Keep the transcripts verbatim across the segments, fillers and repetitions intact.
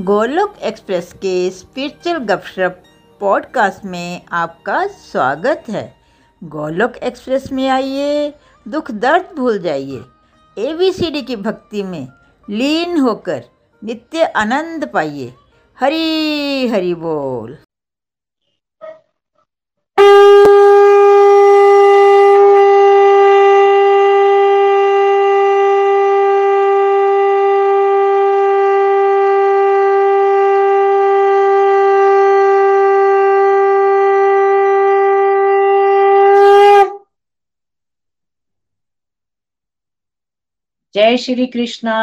Golok express के spiritual गपशप podcast में आपका स्वागत है। गोलोक एक्सप्रेस में आइए, दुख दर्द भूल जाइए, एबीसीडी की भक्ति में लीन होकर नित्य आनंद पाइए। हरी हरि बोल। जय श्री कृष्णा।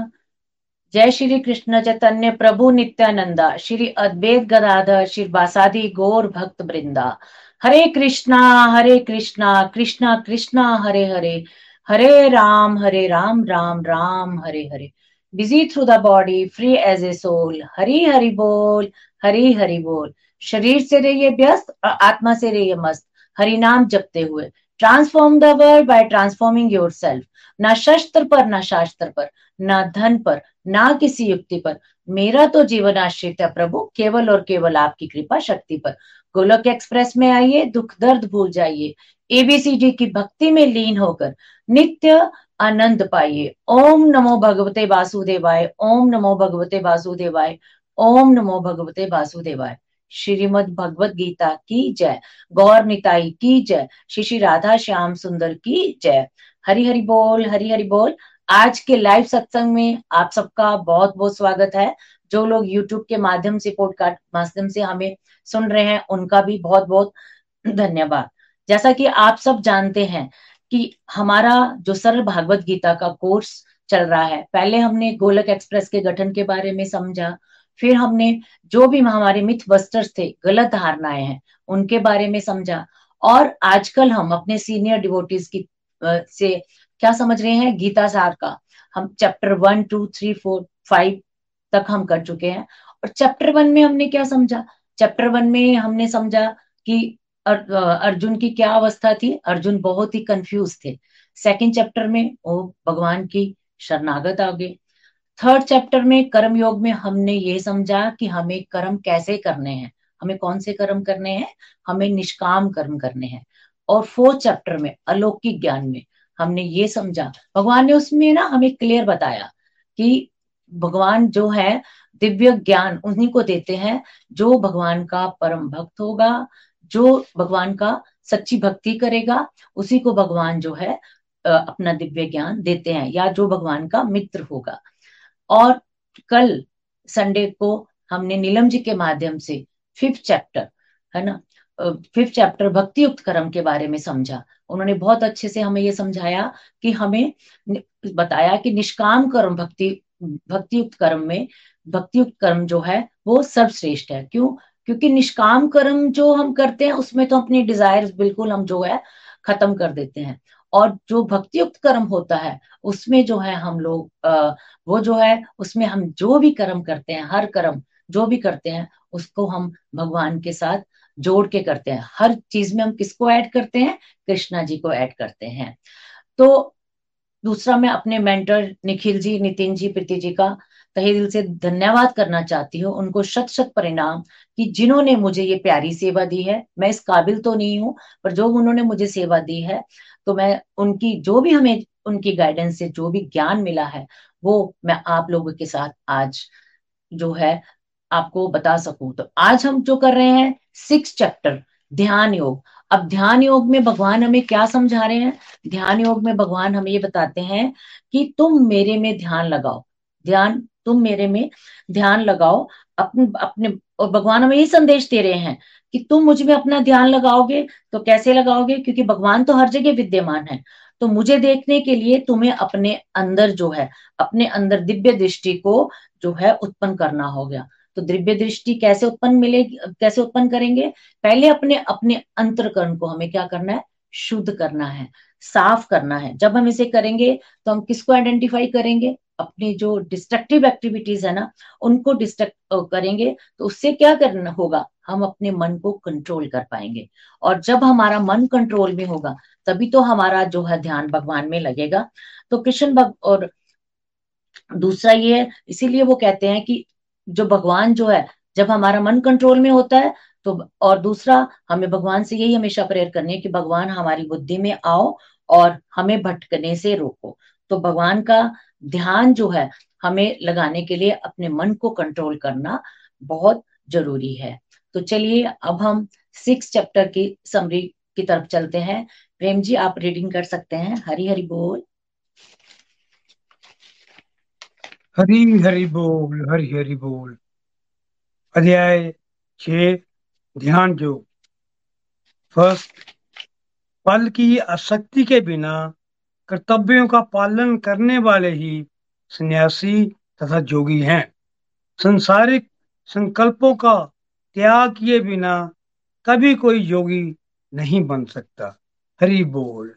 जय श्री कृष्ण चैतन्य प्रभु नित्यानंदा, श्री अद्वैत गदाधर श्रीवासादि गौर भक्त वृंदा। Hare Krishna Hare Krishna Krishna Krishna Hare Hare, Hare Ram Hare Ram Ram Ram Hare Hare. Busy through the body, free as a soul. Hari Hari बोल, हरि हरि बोल। शरीर से रहिए व्यस्त और आत्मा से रहिए मस्त, हरि नाम जपते हुए। Transform the world by transforming yourself. ना शस्त्र पर, ना शास्त्र पर, ना धन पर, ना किसी युक्ति पर, मेरा तो जीवन आश्रित है प्रभु, केवल और केवल आपकी कृपा शक्ति पर। गोलोक एक्सप्रेस में आइए, दुख दर्द भूल जाइए, एबीसीडी की भक्ति में लीन होकर नित्य आनंद पाइए। ओम नमो भगवते वासुदेवाय, ओम नमो भगवते वासुदेवाय, ओम नमो भगवते वासुदेवाय। श्रीमद् भगवत गीता की जय, गौर निताई की जय, श्री श्री राधा श्याम सुंदर की जय। हरि हरि बोल, हरि हरि बोल। आज के लाइव सत्संग में आप सबका बहुत बहुत स्वागत है। जो लोग यूट्यूब के माध्यम से, पॉडकास्ट माध्यम से हमें सुन रहे हैं, उनका भी बहुत बहुत धन्यवाद। जैसा कि आप सब जानते हैं कि हमारा जो सरल भागवत गीता का कोर्स चल रहा है, पहले हमने गोलोक एक्सप्रेस के गठन के बारे में समझा, फिर हमने जो भी हमारे मिथ बस्टर्स थे, गलत धारणाएं हैं, उनके बारे में समझा, और आजकल हम अपने सीनियर डिवोटीज की से क्या समझ रहे हैं, गीता सार का हम chapter one two three four five तक हम कर चुके हैं। और चैप्टर वन में हमने क्या समझा? चैप्टर वन में हमने समझा कि अर, अर्जुन की क्या अवस्था थी। अर्जुन बहुत ही कंफ्यूज थे। सेकंड चैप्टर में वो भगवान की शरणागत आ गए। थर्ड चैप्टर में कर्म योग में हमने ये समझा कि हमें कर्म कैसे करने हैं, हमें कौन से कर्म करने हैं, हमें निष्काम कर्म करने हैं। और फोर्थ चैप्टर में अलौकिक ज्ञान में हमने ये समझा, भगवान ने उसमें ना हमें क्लियर बताया कि भगवान जो है दिव्य ज्ञान उन्हीं को देते हैं जो भगवान का परम भक्त होगा, जो भगवान का सच्ची भक्ति करेगा, उसी को भगवान जो है अपना दिव्य ज्ञान देते हैं, या जो भगवान का मित्र होगा। और कल संडे को हमने नीलम जी के माध्यम से फिफ्थ चैप्टर है ना, फिफ्थ चैप्टर भक्ति युक्त कर्म के बारे में समझा। उन्होंने बहुत अच्छे से हमें ये समझाया कि हमें बताया कि निष्काम कर्म भक्ति भक्ति युक्त कर्म में भक्ति युक्त कर्म जो है वो सर्वश्रेष्ठ है। क्यों? क्योंकि निष्काम कर्म जो हम करते हैं उसमें तो अपनी डिजायर्स बिल्कुल हम जो है खत्म कर देते हैं, और जो भक्ति युक्त कर्म होता है उसमें जो है हम लोग वो जो है उसमें हम जो भी कर्म करते हैं, हर कर्म जो भी करते हैं उसको हम भगवान के साथ जोड़ के करते हैं। हर चीज में हम किसको ऐड करते हैं? कृष्णा जी को ऐड करते हैं। तो दूसरा, मैं अपने मेंटर निखिल जी, नितिन जी, प्रीति जी का तहे दिल से धन्यवाद करना चाहती हूँ। उनको शत शत परिणाम कि जिन्होंने मुझे ये प्यारी सेवा दी है। मैं इस काबिल तो नहीं हूँ, पर जो उन्होंने मुझे सेवा दी है, तो मैं उनकी जो भी हमें उनकी गाइडेंस से जो भी ज्ञान मिला है वो मैं आप लोगों के साथ आज जो है आपको बता सकूं। तो आज हम जो कर रहे हैं सिक्स चैप्टर ध्यान योग। अब ध्यान योग में भगवान हमें क्या समझा रहे हैं? ध्यान योग में भगवान हमें ये बताते हैं कि तुम मेरे में ध्यान लगाओ, ध्यान तुम मेरे में ध्यान लगाओ अपने अपने और भगवान हमें ये संदेश दे रहे हैं कि तुम मुझ में अपना ध्यान लगाओगे। तो कैसे लगाओगे? क्योंकि भगवान तो हर जगह विद्यमान है, तो मुझे देखने के लिए तुम्हें अपने अंदर जो है, अपने अंदर दिव्य दृष्टि को जो है उत्पन्न करना होगा। तो दिव्य दृष्टि कैसे उत्पन्न मिलेगी, कैसे उत्पन्न करेंगे? पहले अपने अपने अंतर्करण को हमें क्या करना है? शुद्ध करना है, साफ करना है। जब हम इसे करेंगे तो हम किसको आइडेंटिफाई करेंगे? अपनी जो डिस्ट्रक्टिव एक्टिविटीज है ना, उनको डिस्ट्रक्ट करेंगे। तो उससे क्या करना होगा? हम अपने मन को कंट्रोल कर पाएंगे। और जब हमारा मन कंट्रोल में होगा तभी तो हमारा जो है ध्यान भगवान में लगेगा। तो कृष्ण भक्त और दूसरा ये है, इसीलिए वो कहते हैं कि जो भगवान जो है, जब हमारा मन कंट्रोल में होता है तो, और दूसरा हमें भगवान से यही हमेशा प्रेयर करनी है कि भगवान हमारी बुद्धि में आओ और हमें भटकने से रोको। तो भगवान का ध्यान जो है हमें लगाने के लिए अपने मन को कंट्रोल करना बहुत जरूरी है। तो चलिए अब हम सिक्स चैप्टर की समरी की तरफ चलते हैं। प्रेम जी आप रीडिंग कर सकते हैं। हरी हरी बोल। हरी हरी बोल, हरी हरी बोल। अध्याय छह, ध्यान योग। फर्स्ट, फल की आसक्ति के बिना कर्तव्यों का पालन करने वाले ही सन्यासी तथा योगी हैं। संसारिक संकल्पों का त्याग किए बिना कभी कोई योगी नहीं बन सकता। हरि बोल।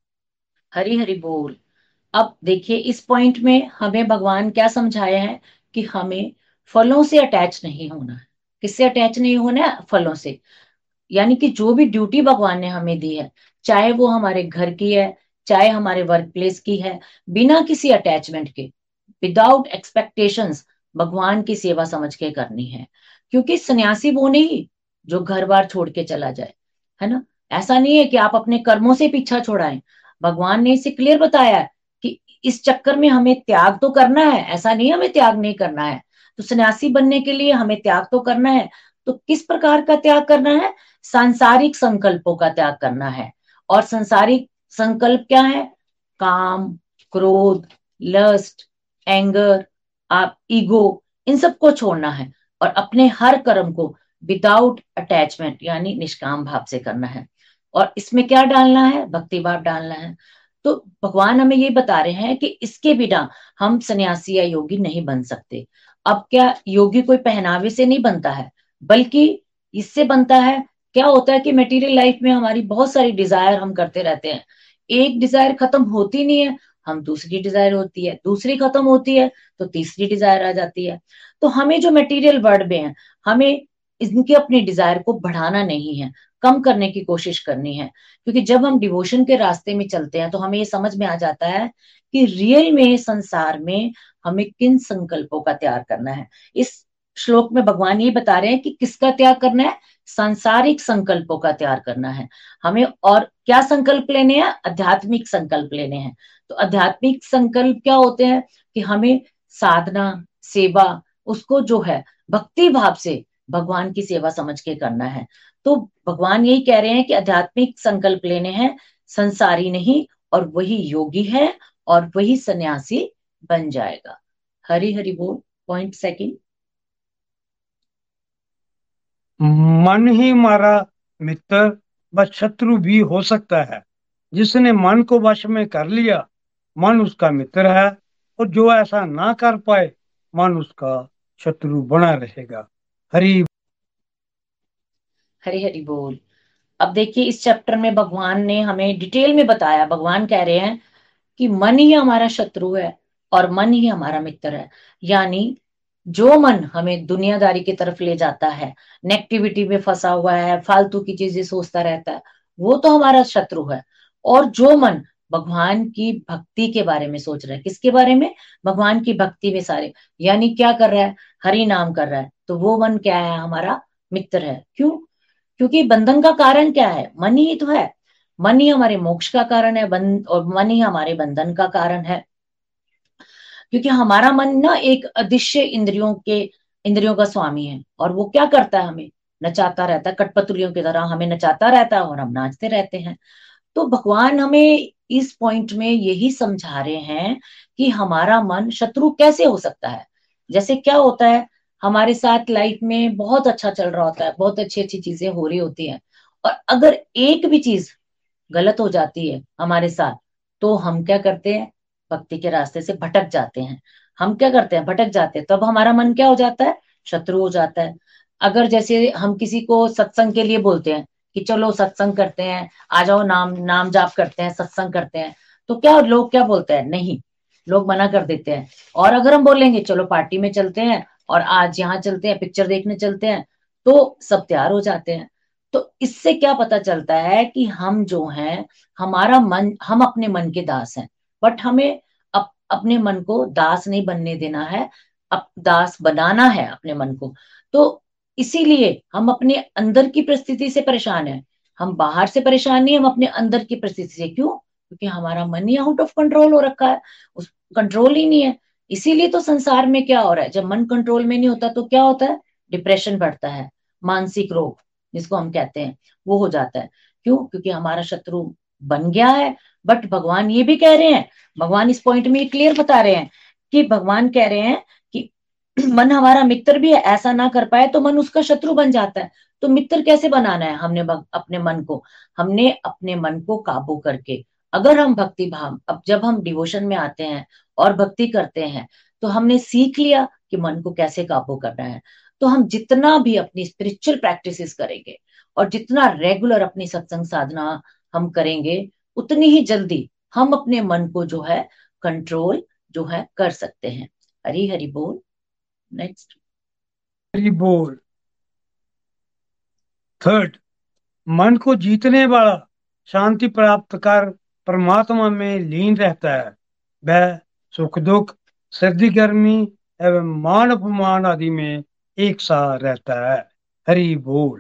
हरी हरी बोल। अब देखिए इस पॉइंट में हमें भगवान क्या समझाया है कि हमें फलों से अटैच नहीं होना है। किससे अटैच नहीं होना है? फलों से। यानी कि जो भी ड्यूटी भगवान ने हमें दी है, चाहे वो हमारे घर की है, चाहे हमारे वर्क प्लेस की है, बिना किसी अटैचमेंट के, विदाउट एक्सपेक्टेशंस, भगवान की सेवा समझ के करनी है। क्योंकि सन्यासी वो नहीं जो घर बार छोड़ के चला जाए, है ना। ऐसा नहीं है कि आप अपने कर्मों से पीछा छोड़ाएं। भगवान ने इसे क्लियर बताया है कि इस चक्कर में हमें त्याग तो करना है, ऐसा नहीं हमें त्याग नहीं करना है। तो सन्यासी बनने के लिए हमें त्याग तो करना है। तो किस प्रकार का त्याग करना है? सांसारिक संकल्पों का त्याग करना है। और सांसारिक संकल्प क्या है? काम, क्रोध, लस्ट, एंगर, आप ईगो, इन सबको छोड़ना है और अपने हर कर्म को विदाउट अटैचमेंट यानी निष्काम भाव से करना है। और इसमें क्या डालना है? भक्ति भाव डालना है। तो भगवान हमें ये बता रहे हैं कि इसके बिना हम सन्यासी या योगी नहीं बन सकते। अब क्या योगी कोई पहनावे से नहीं बनता है, बल्कि इससे बनता है। क्या होता है कि मटेरियल लाइफ में हमारी बहुत सारी डिजायर हम करते रहते हैं। एक डिजायर खत्म होती नहीं है, हम दूसरी डिजायर होती है, दूसरी खत्म होती है तो तीसरी डिजायर आ जाती है। तो हमें जो मटेरियल वर्ल्ड में है, हमें इनकी अपनी डिजायर को बढ़ाना नहीं है, कम करने की कोशिश करनी है। क्योंकि जब हम डिवोशन के रास्ते में चलते हैं तो हमें ये समझ में आ जाता है कि रियल में संसार में हमें किन संकल्पों का त्याग करना है। इस श्लोक में भगवान ये बता रहे हैं कि किसका त्याग करना है? सांसारिक संकल्पों का त्याग करना है हमें। और क्या संकल्प लेने हैं? आध्यात्मिक संकल्प लेने हैं। तो आध्यात्मिक संकल्प क्या होते हैं? कि हमें साधना, सेवा, उसको जो है भक्ति भाव से भगवान की सेवा समझ के करना है। तो भगवान यही कह रहे हैं कि आध्यात्मिक संकल्प लेने हैं, संसारी नहीं, और वही योगी है और वही सन्यासी बन जाएगा। हरि हरि बोल। Point second. मन ही हमारा मित्र व शत्रु भी हो सकता है। जिसने मन को वश में कर लिया, मन उसका मित्र है, और जो ऐसा ना कर पाए, मन उसका शत्रु बना रहेगा। हरि हरि हरि बोल। अब देखिए इस चैप्टर में भगवान ने हमें डिटेल में बताया। भगवान कह रहे हैं कि मन ही हमारा शत्रु है और मन ही हमारा मित्र है। यानी जो मन हमें दुनियादारी की तरफ ले जाता है, नेगेटिविटी में फंसा हुआ है, फालतू की चीजें सोचता रहता है, वो तो हमारा शत्रु है। और जो मन भगवान की भक्ति के बारे में सोच रहा है, किसके बारे में? भगवान की भक्ति में सारे, यानी क्या कर रहा है? हरि नाम कर रहा है, तो वो मन क्या है? हमारा मित्र है। क्यों? क्योंकि बंधन का कारण क्या है? मन ही तो है। मन ही हमारे मोक्ष का कारण है, बंध और मन ही हमारे बंधन का कारण है। क्योंकि हमारा मन ना एक अदृश्य इंद्रियों के इंद्रियों का स्वामी है, और वो क्या करता है? हमें नचाता रहता है, कठपुतलियों की तरह हमें नचाता रहता है और हम नाचते रहते हैं। तो भगवान हमें इस पॉइंट में यही समझा रहे हैं कि हमारा मन शत्रु कैसे हो सकता है। जैसे क्या होता है, हमारे साथ लाइफ में बहुत अच्छा चल रहा होता है, बहुत अच्छी अच्छी चीजें हो रही होती हैं, और अगर एक भी चीज गलत हो जाती है हमारे साथ, तो हम क्या करते हैं? भक्ति के रास्ते से भटक जाते हैं। हम क्या करते हैं? भटक जाते हैं। तब हमारा मन क्या हो जाता है? शत्रु हो जाता है। अगर जैसे हम किसी को सत्संग के लिए बोलते हैं कि चलो सत्संग करते हैं, आ जाओ, नाम नाम जाप करते हैं, सत्संग करते हैं, तो क्या लोग क्या बोलते हैं? नहीं, लोग मना कर देते हैं। और अगर हम बोलेंगे चलो पार्टी में चलते हैं और आज यहाँ चलते हैं, पिक्चर देखने चलते हैं, तो सब तैयार हो जाते हैं। तो इससे क्या पता चलता है कि हम जो हैं, हमारा मन, हम अपने मन के दास हैं। बट हमें अप, अपने मन को दास नहीं बनने देना है। अप दास बनाना है अपने मन को। तो इसीलिए हम अपने अंदर की परिस्थिति से परेशान है, हम बाहर से परेशान नहीं, हम अपने अंदर की परिस्थिति से। क्यों? क्योंकि हमारा मन ही आउट ऑफ कंट्रोल हो रखा है, उस कंट्रोल ही नहीं है। इसीलिए तो संसार में क्या हो रहा है, जब मन कंट्रोल में नहीं होता तो क्या होता है, डिप्रेशन बढ़ता है, मानसिक रोग जिसको हम कहते हैं वो हो जाता है। क्यों? क्योंकि हमारा शत्रु बन गया है। बट भगवान ये भी कह रहे हैं, भगवान इस पॉइंट में क्लियर बता रहे हैं कि भगवान कह रहे हैं कि मन हमारा मित्र भी है, ऐसा ना कर पाए तो मन उसका शत्रु बन जाता है। तो मित्र कैसे बनाना है हमने अपने मन को? हमने अपने मन को काबू करके, अगर हम भक्ति भाव, अब जब हम डिवोशन में आते हैं और भक्ति करते हैं तो हमने सीख लिया कि मन को कैसे काबू करना है। तो हम जितना भी अपनी स्पिरिचुअल प्रैक्टिसेस करेंगे और जितना रेगुलर अपनी सत्संग साधना हम करेंगे, उतनी ही जल्दी हम अपने मन को जो है कंट्रोल जो है कर सकते हैं। हरी हरि बोल। नेक्स्ट। हरि बोल। थर्ड, मन को जीतने वाला शांति प्राप्त कर परमात्मा में लीन रहता है। वह सुख दुख, सर्दी गर्मी एवं मान अपमान आदि में एक सा रहता है। हरि बोल।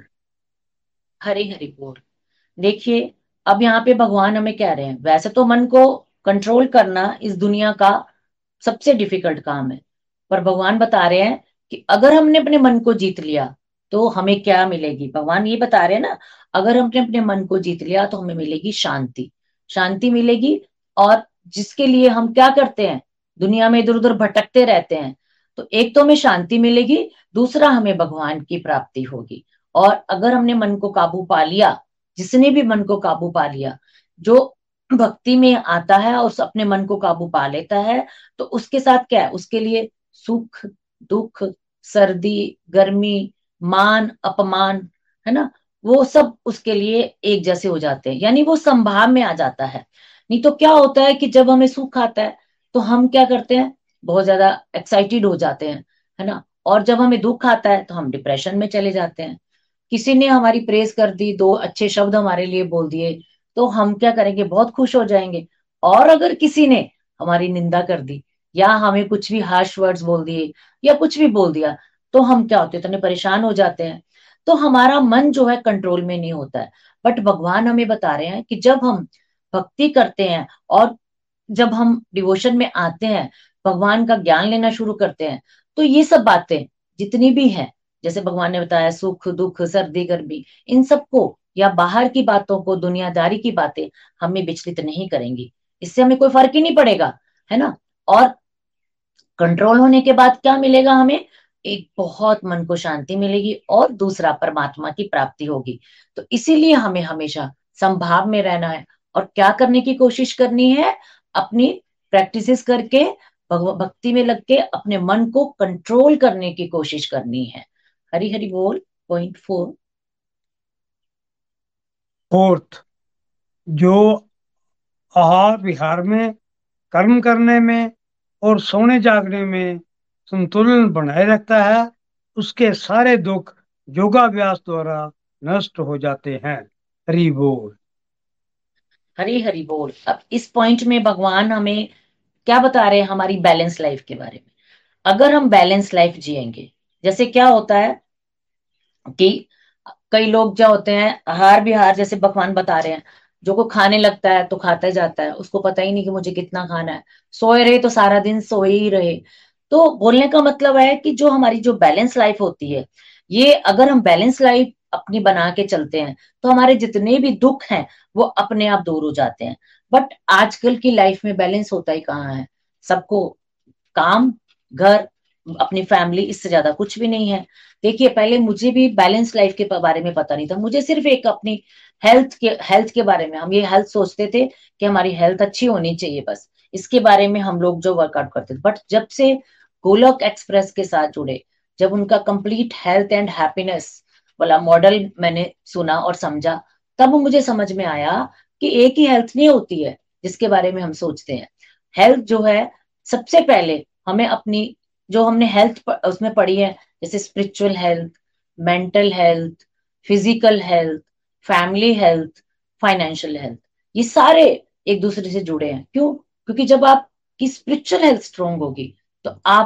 हरी हरि बोल। देखिए, अब यहाँ पे भगवान हमें कह रहे हैं, वैसे तो मन को कंट्रोल करना इस दुनिया का सबसे डिफिकल्ट काम है, पर भगवान बता रहे हैं कि अगर हमने अपने मन को जीत लिया तो हमें क्या मिलेगी। भगवान ये बता रहे हैं ना, अगर हमने अपने मन को जीत लिया तो हमें मिलेगी शांति, शांति मिलेगी। और जिसके लिए हम क्या करते हैं, दुनिया में इधर उधर भटकते रहते हैं, तो एक तो हमें शांति मिलेगी, दूसरा हमें भगवान की प्राप्ति होगी। और अगर हमने मन को काबू पा लिया, जिसने भी मन को काबू पा लिया, जो भक्ति में आता है और उस अपने मन को काबू पा लेता है, तो उसके साथ क्या है, उसके लिए सुख दुख, सर्दी गर्मी, मान अपमान, है ना, वो सब उसके लिए एक जैसे हो जाते हैं, यानी वो संभाव में आ जाता है। नहीं तो क्या होता है कि जब हमें सुख आता है तो हम क्या करते हैं, बहुत ज्यादा एक्साइटेड हो जाते हैं, है ना। और जब हमें दुख आता है तो हम डिप्रेशन में चले जाते हैं। किसी ने हमारी प्रेज कर दी, दो अच्छे शब्द हमारे लिए बोल दिए, तो हम क्या करेंगे, बहुत खुश हो जाएंगे। और अगर किसी ने हमारी निंदा कर दी या हमें कुछ भी हार्श वर्ड्स बोल दिए या कुछ भी बोल दिया, तो हम क्या होते हैं, इतने परेशान हो जाते हैं। तो हमारा मन जो है कंट्रोल में नहीं होता है। बट भगवान हमें बता रहे हैं कि जब हम भक्ति करते हैं और जब हम डिवोशन में आते हैं, भगवान का ज्ञान लेना शुरू करते हैं, तो ये सब बातें जितनी भी हैं, जैसे भगवान ने बताया सुख दुख सर्दी गर्मी, इन सबको या बाहर की बातों को, दुनियादारी की बातें हमें विचलित नहीं करेंगी। इससे हमें कोई फर्क ही नहीं पड़ेगा, है ना। और कंट्रोल होने के बाद क्या मिलेगा हमें, एक बहुत मन को शांति मिलेगी और दूसरा परमात्मा की प्राप्ति होगी। तो इसीलिए हमें हमेशा संभाव में रहना है और क्या करने की कोशिश करनी है, अपनी प्रैक्टिसेस करके, भगव- भक्ति में लग के अपने मन को कंट्रोल करने की कोशिश करनी है। हरि हरि बोल। Point four. फोर्थ, जो आहार विहार में, कर्म करने में और सोने जागने में संतुलन बनाए रखता है, उसके सारे दुख योगाभ्यास द्वारा नष्ट हो जाते हैं। हरि बोल। हरि हरि बोल। अब इस पॉइंट में भगवान हमें क्या बता रहे हैं, हमारी बैलेंस लाइफ के बारे में। अगर हम बैलेंस लाइफ जिएंगे, जैसे क्या होता है कि कई लोग जो होते हैं आहार विहार, जैसे भगवान बता रहे हैं, जो को खाने लगता है तो खाता जाता है, उसको पता ही नहीं कि मुझे कितना खाना है, सोए रहे तो सारा दिन सोए ही रहे। तो बोलने का मतलब है कि जो हमारी जो बैलेंस लाइफ होती है, ये अगर हम बैलेंस लाइफ अपनी बना के चलते हैं तो हमारे जितने भी दुख हैं वो अपने आप दूर हो जाते हैं। बट आजकल की लाइफ में बैलेंस होता ही कहाँ है, सबको काम, घर, अपनी फैमिली, इससे ज्यादा कुछ भी नहीं है। देखिए, पहले मुझे भी बैलेंस लाइफ के बारे में पता नहीं था, मुझे सिर्फ एक अपनी हेल्थ के हेल्थ के बारे में, हम ये हेल्थ सोचते थे कि हमारी हेल्थ अच्छी होनी चाहिए, बस इसके बारे में हम लोग जो वर्कआउट करते थे। बट जब से गोलोक एक्सप्रेस के साथ जुड़े, जब उनका कंप्लीट हेल्थ एंड हैप्पीनेस वाला मॉडल मैंने सुना और समझा, तब मुझे समझ में आया कि एक ही हेल्थ नहीं होती है जिसके बारे में हम सोचते हैं। हेल्थ जो है, सबसे पहले हमें अपनी, जो हमने हेल्थ उसमें पढ़ी है, जैसे spiritual health, mental health, physical health, family health, financial health, ये सारे एक दूसरे से जुड़े हैं। क्यों? क्योंकि जब आपकी स्पिरिचुअल हेल्थ स्ट्रोंग होगी तो आप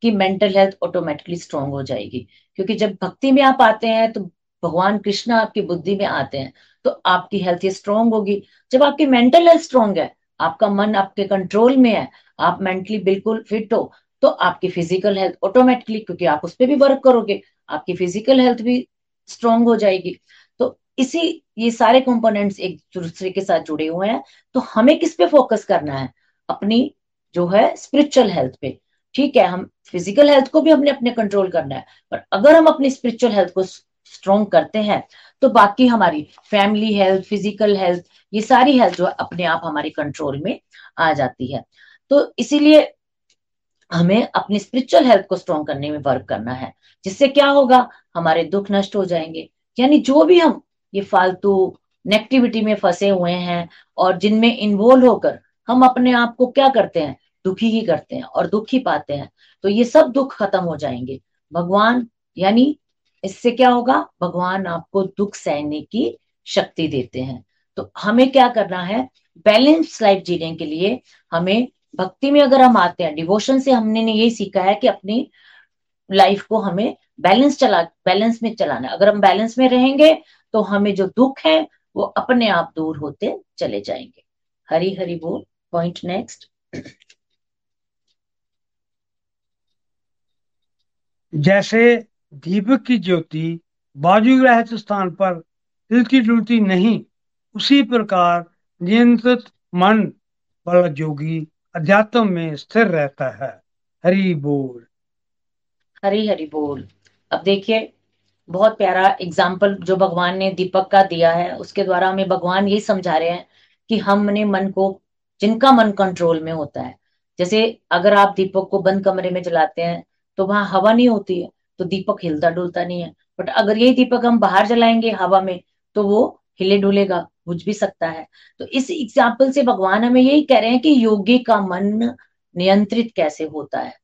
आपकी मेंटल हेल्थ ऑटोमेटिकली स्ट्रांग हो जाएगी। क्योंकि जब भक्ति में आप आते हैं तो भगवान कृष्ण आपकी बुद्धि में आते हैं, तो आपकी हेल्थ स्ट्रांग होगी। जब आपकी मेंटल हेल्थ स्ट्रांग है, आपका मन आपके कंट्रोल में है, आप मेंटली बिल्कुल फिट हो, तो आपकी फिजिकल हेल्थ ऑटोमेटिकली, क्योंकि आप उस पर भी वर्क करोगे, आपकी फिजिकल हेल्थ भी स्ट्रांग हो जाएगी। तो इसी ये सारे कंपोनेंट्स एक दूसरे के साथ जुड़े हुए हैं। तो हमें किस पे फोकस करना है? अपनी जो है स्पिरिचुअल हेल्थ पे। ठीक है, हम फिजिकल हेल्थ को भी हमने अपने कंट्रोल करना है, पर अगर हम अपनी स्पिरिचुअल हेल्थ को स्ट्रॉन्ग करते हैं तो बाकी हमारी फैमिली हेल्थ, फिजिकल हेल्थ, ये सारी हेल्थ जो है अपने आप हमारे कंट्रोल में आ जाती है। तो इसीलिए हमें अपनी स्पिरिचुअल हेल्थ को स्ट्रॉन्ग करने में वर्क करना है, जिससे क्या होगा, हमारे दुख नष्ट हो जाएंगे। यानी जो भी हम ये फालतू नेगेटिविटी में फंसे हुए हैं और जिनमें इन्वॉल्व होकर हम अपने आप को क्या करते हैं, दुखी ही करते हैं और दुख ही पाते हैं, तो ये सब दुख खत्म हो जाएंगे। भगवान यानी इससे क्या होगा, भगवान आपको दुख सहने की शक्ति देते हैं। तो हमें क्या करना है, बैलेंस लाइफ जीने के लिए हमें भक्ति में अगर हम आते हैं, डिवोशन से हमने ने यही सीखा है कि अपनी लाइफ को हमें बैलेंस चला बैलेंस में चलाना है। अगर हम बैलेंस में रहेंगे तो हमें जो दुख है वो अपने आप दूर होते चले जाएंगे। हरी हरी बोल। Point next. जैसे दीपक की ज्योति बाजू रहते स्थान पर हिलती डुलती नहीं, उसी प्रकार नियंत्रित मन वाला योगी अध्यात्म में स्थिर रहता है। हरि बोल। हरी हरी बोल। अब देखिए, बहुत प्यारा एग्जाम्पल जो भगवान ने दीपक का दिया है, उसके द्वारा हमें भगवान यही समझा रहे हैं कि हमने मन को, जिनका मन कंट्रोल में होता है, जैसे अगर आप दीपक को बंद कमरे में जलाते हैं तो वहां हवा नहीं होती है, तो दीपक हिलता डुलता नहीं है। बट अगर यही दीपक हम बाहर जलाएंगे हवा में, तो वो हिले डुलेगा, बुझ भी सकता है। तो इस एग्जाम्पल से भगवान हमें यही कह रहे हैं कि योगी का मन नियंत्रित कैसे होता है।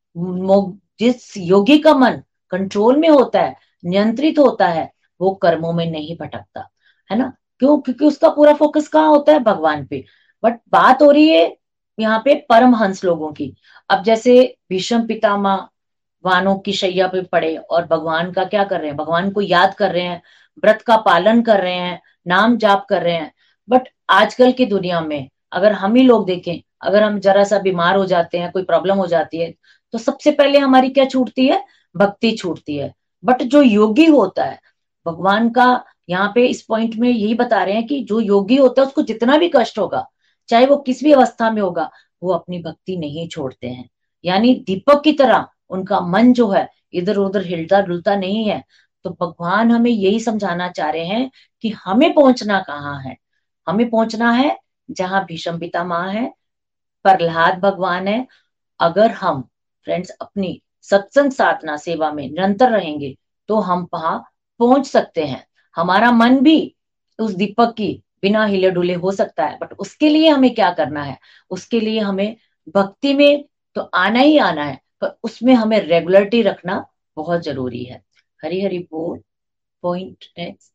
जिस योगी का मन कंट्रोल में होता है, नियंत्रित होता है, वो कर्मों में नहीं भटकता, है ना। क्यों? क्योंकि उसका पूरा फोकस कहाँ होता है, भगवान पे। बट बात हो रही है यहाँ पे परमहंस लोगों की। अब जैसे भीष्म पितामह वानों की शैया पे पड़े और भगवान का क्या कर रहे हैं, भगवान को याद कर रहे हैं, व्रत का पालन कर रहे हैं, नाम जाप कर रहे हैं। बट आजकल की दुनिया में अगर हम ही लोग देखें, अगर हम जरा सा बीमार हो जाते हैं, कोई प्रॉब्लम हो जाती है, तो सबसे पहले हमारी क्या छूटती है, भक्ति छूटती है। बट जो योगी होता है, भगवान का यहाँ पे इस पॉइंट में यही बता रहे हैं कि जो योगी होता है उसको जितना भी कष्ट होगा, चाहे वो किस भी अवस्था में होगा, वो अपनी भक्ति नहीं छोड़ते हैं। यानी दीपक की तरह उनका मन जो है इधर उधर हिलता डुलता नहीं है। तो भगवान हमें यही समझाना चाह रहे हैं कि हमें पहुंचना कहाँ है। हमें पहुंचना है जहां भीष्म पितामह है, प्रहलाद भगवान है। अगर हम फ्रेंड्स अपनी सत्संग साधना सेवा में निरंतर रहेंगे तो हम वहां पहुंच सकते हैं। हमारा मन भी उस दीपक की बिना हिले डुले हो सकता है, बट उसके लिए हमें क्या करना है, उसके लिए हमें भक्ति में तो आना ही आना है, पर उसमें हमें रेगुलरिटी रखना बहुत जरूरी है। हरी हरी बोल। Point next.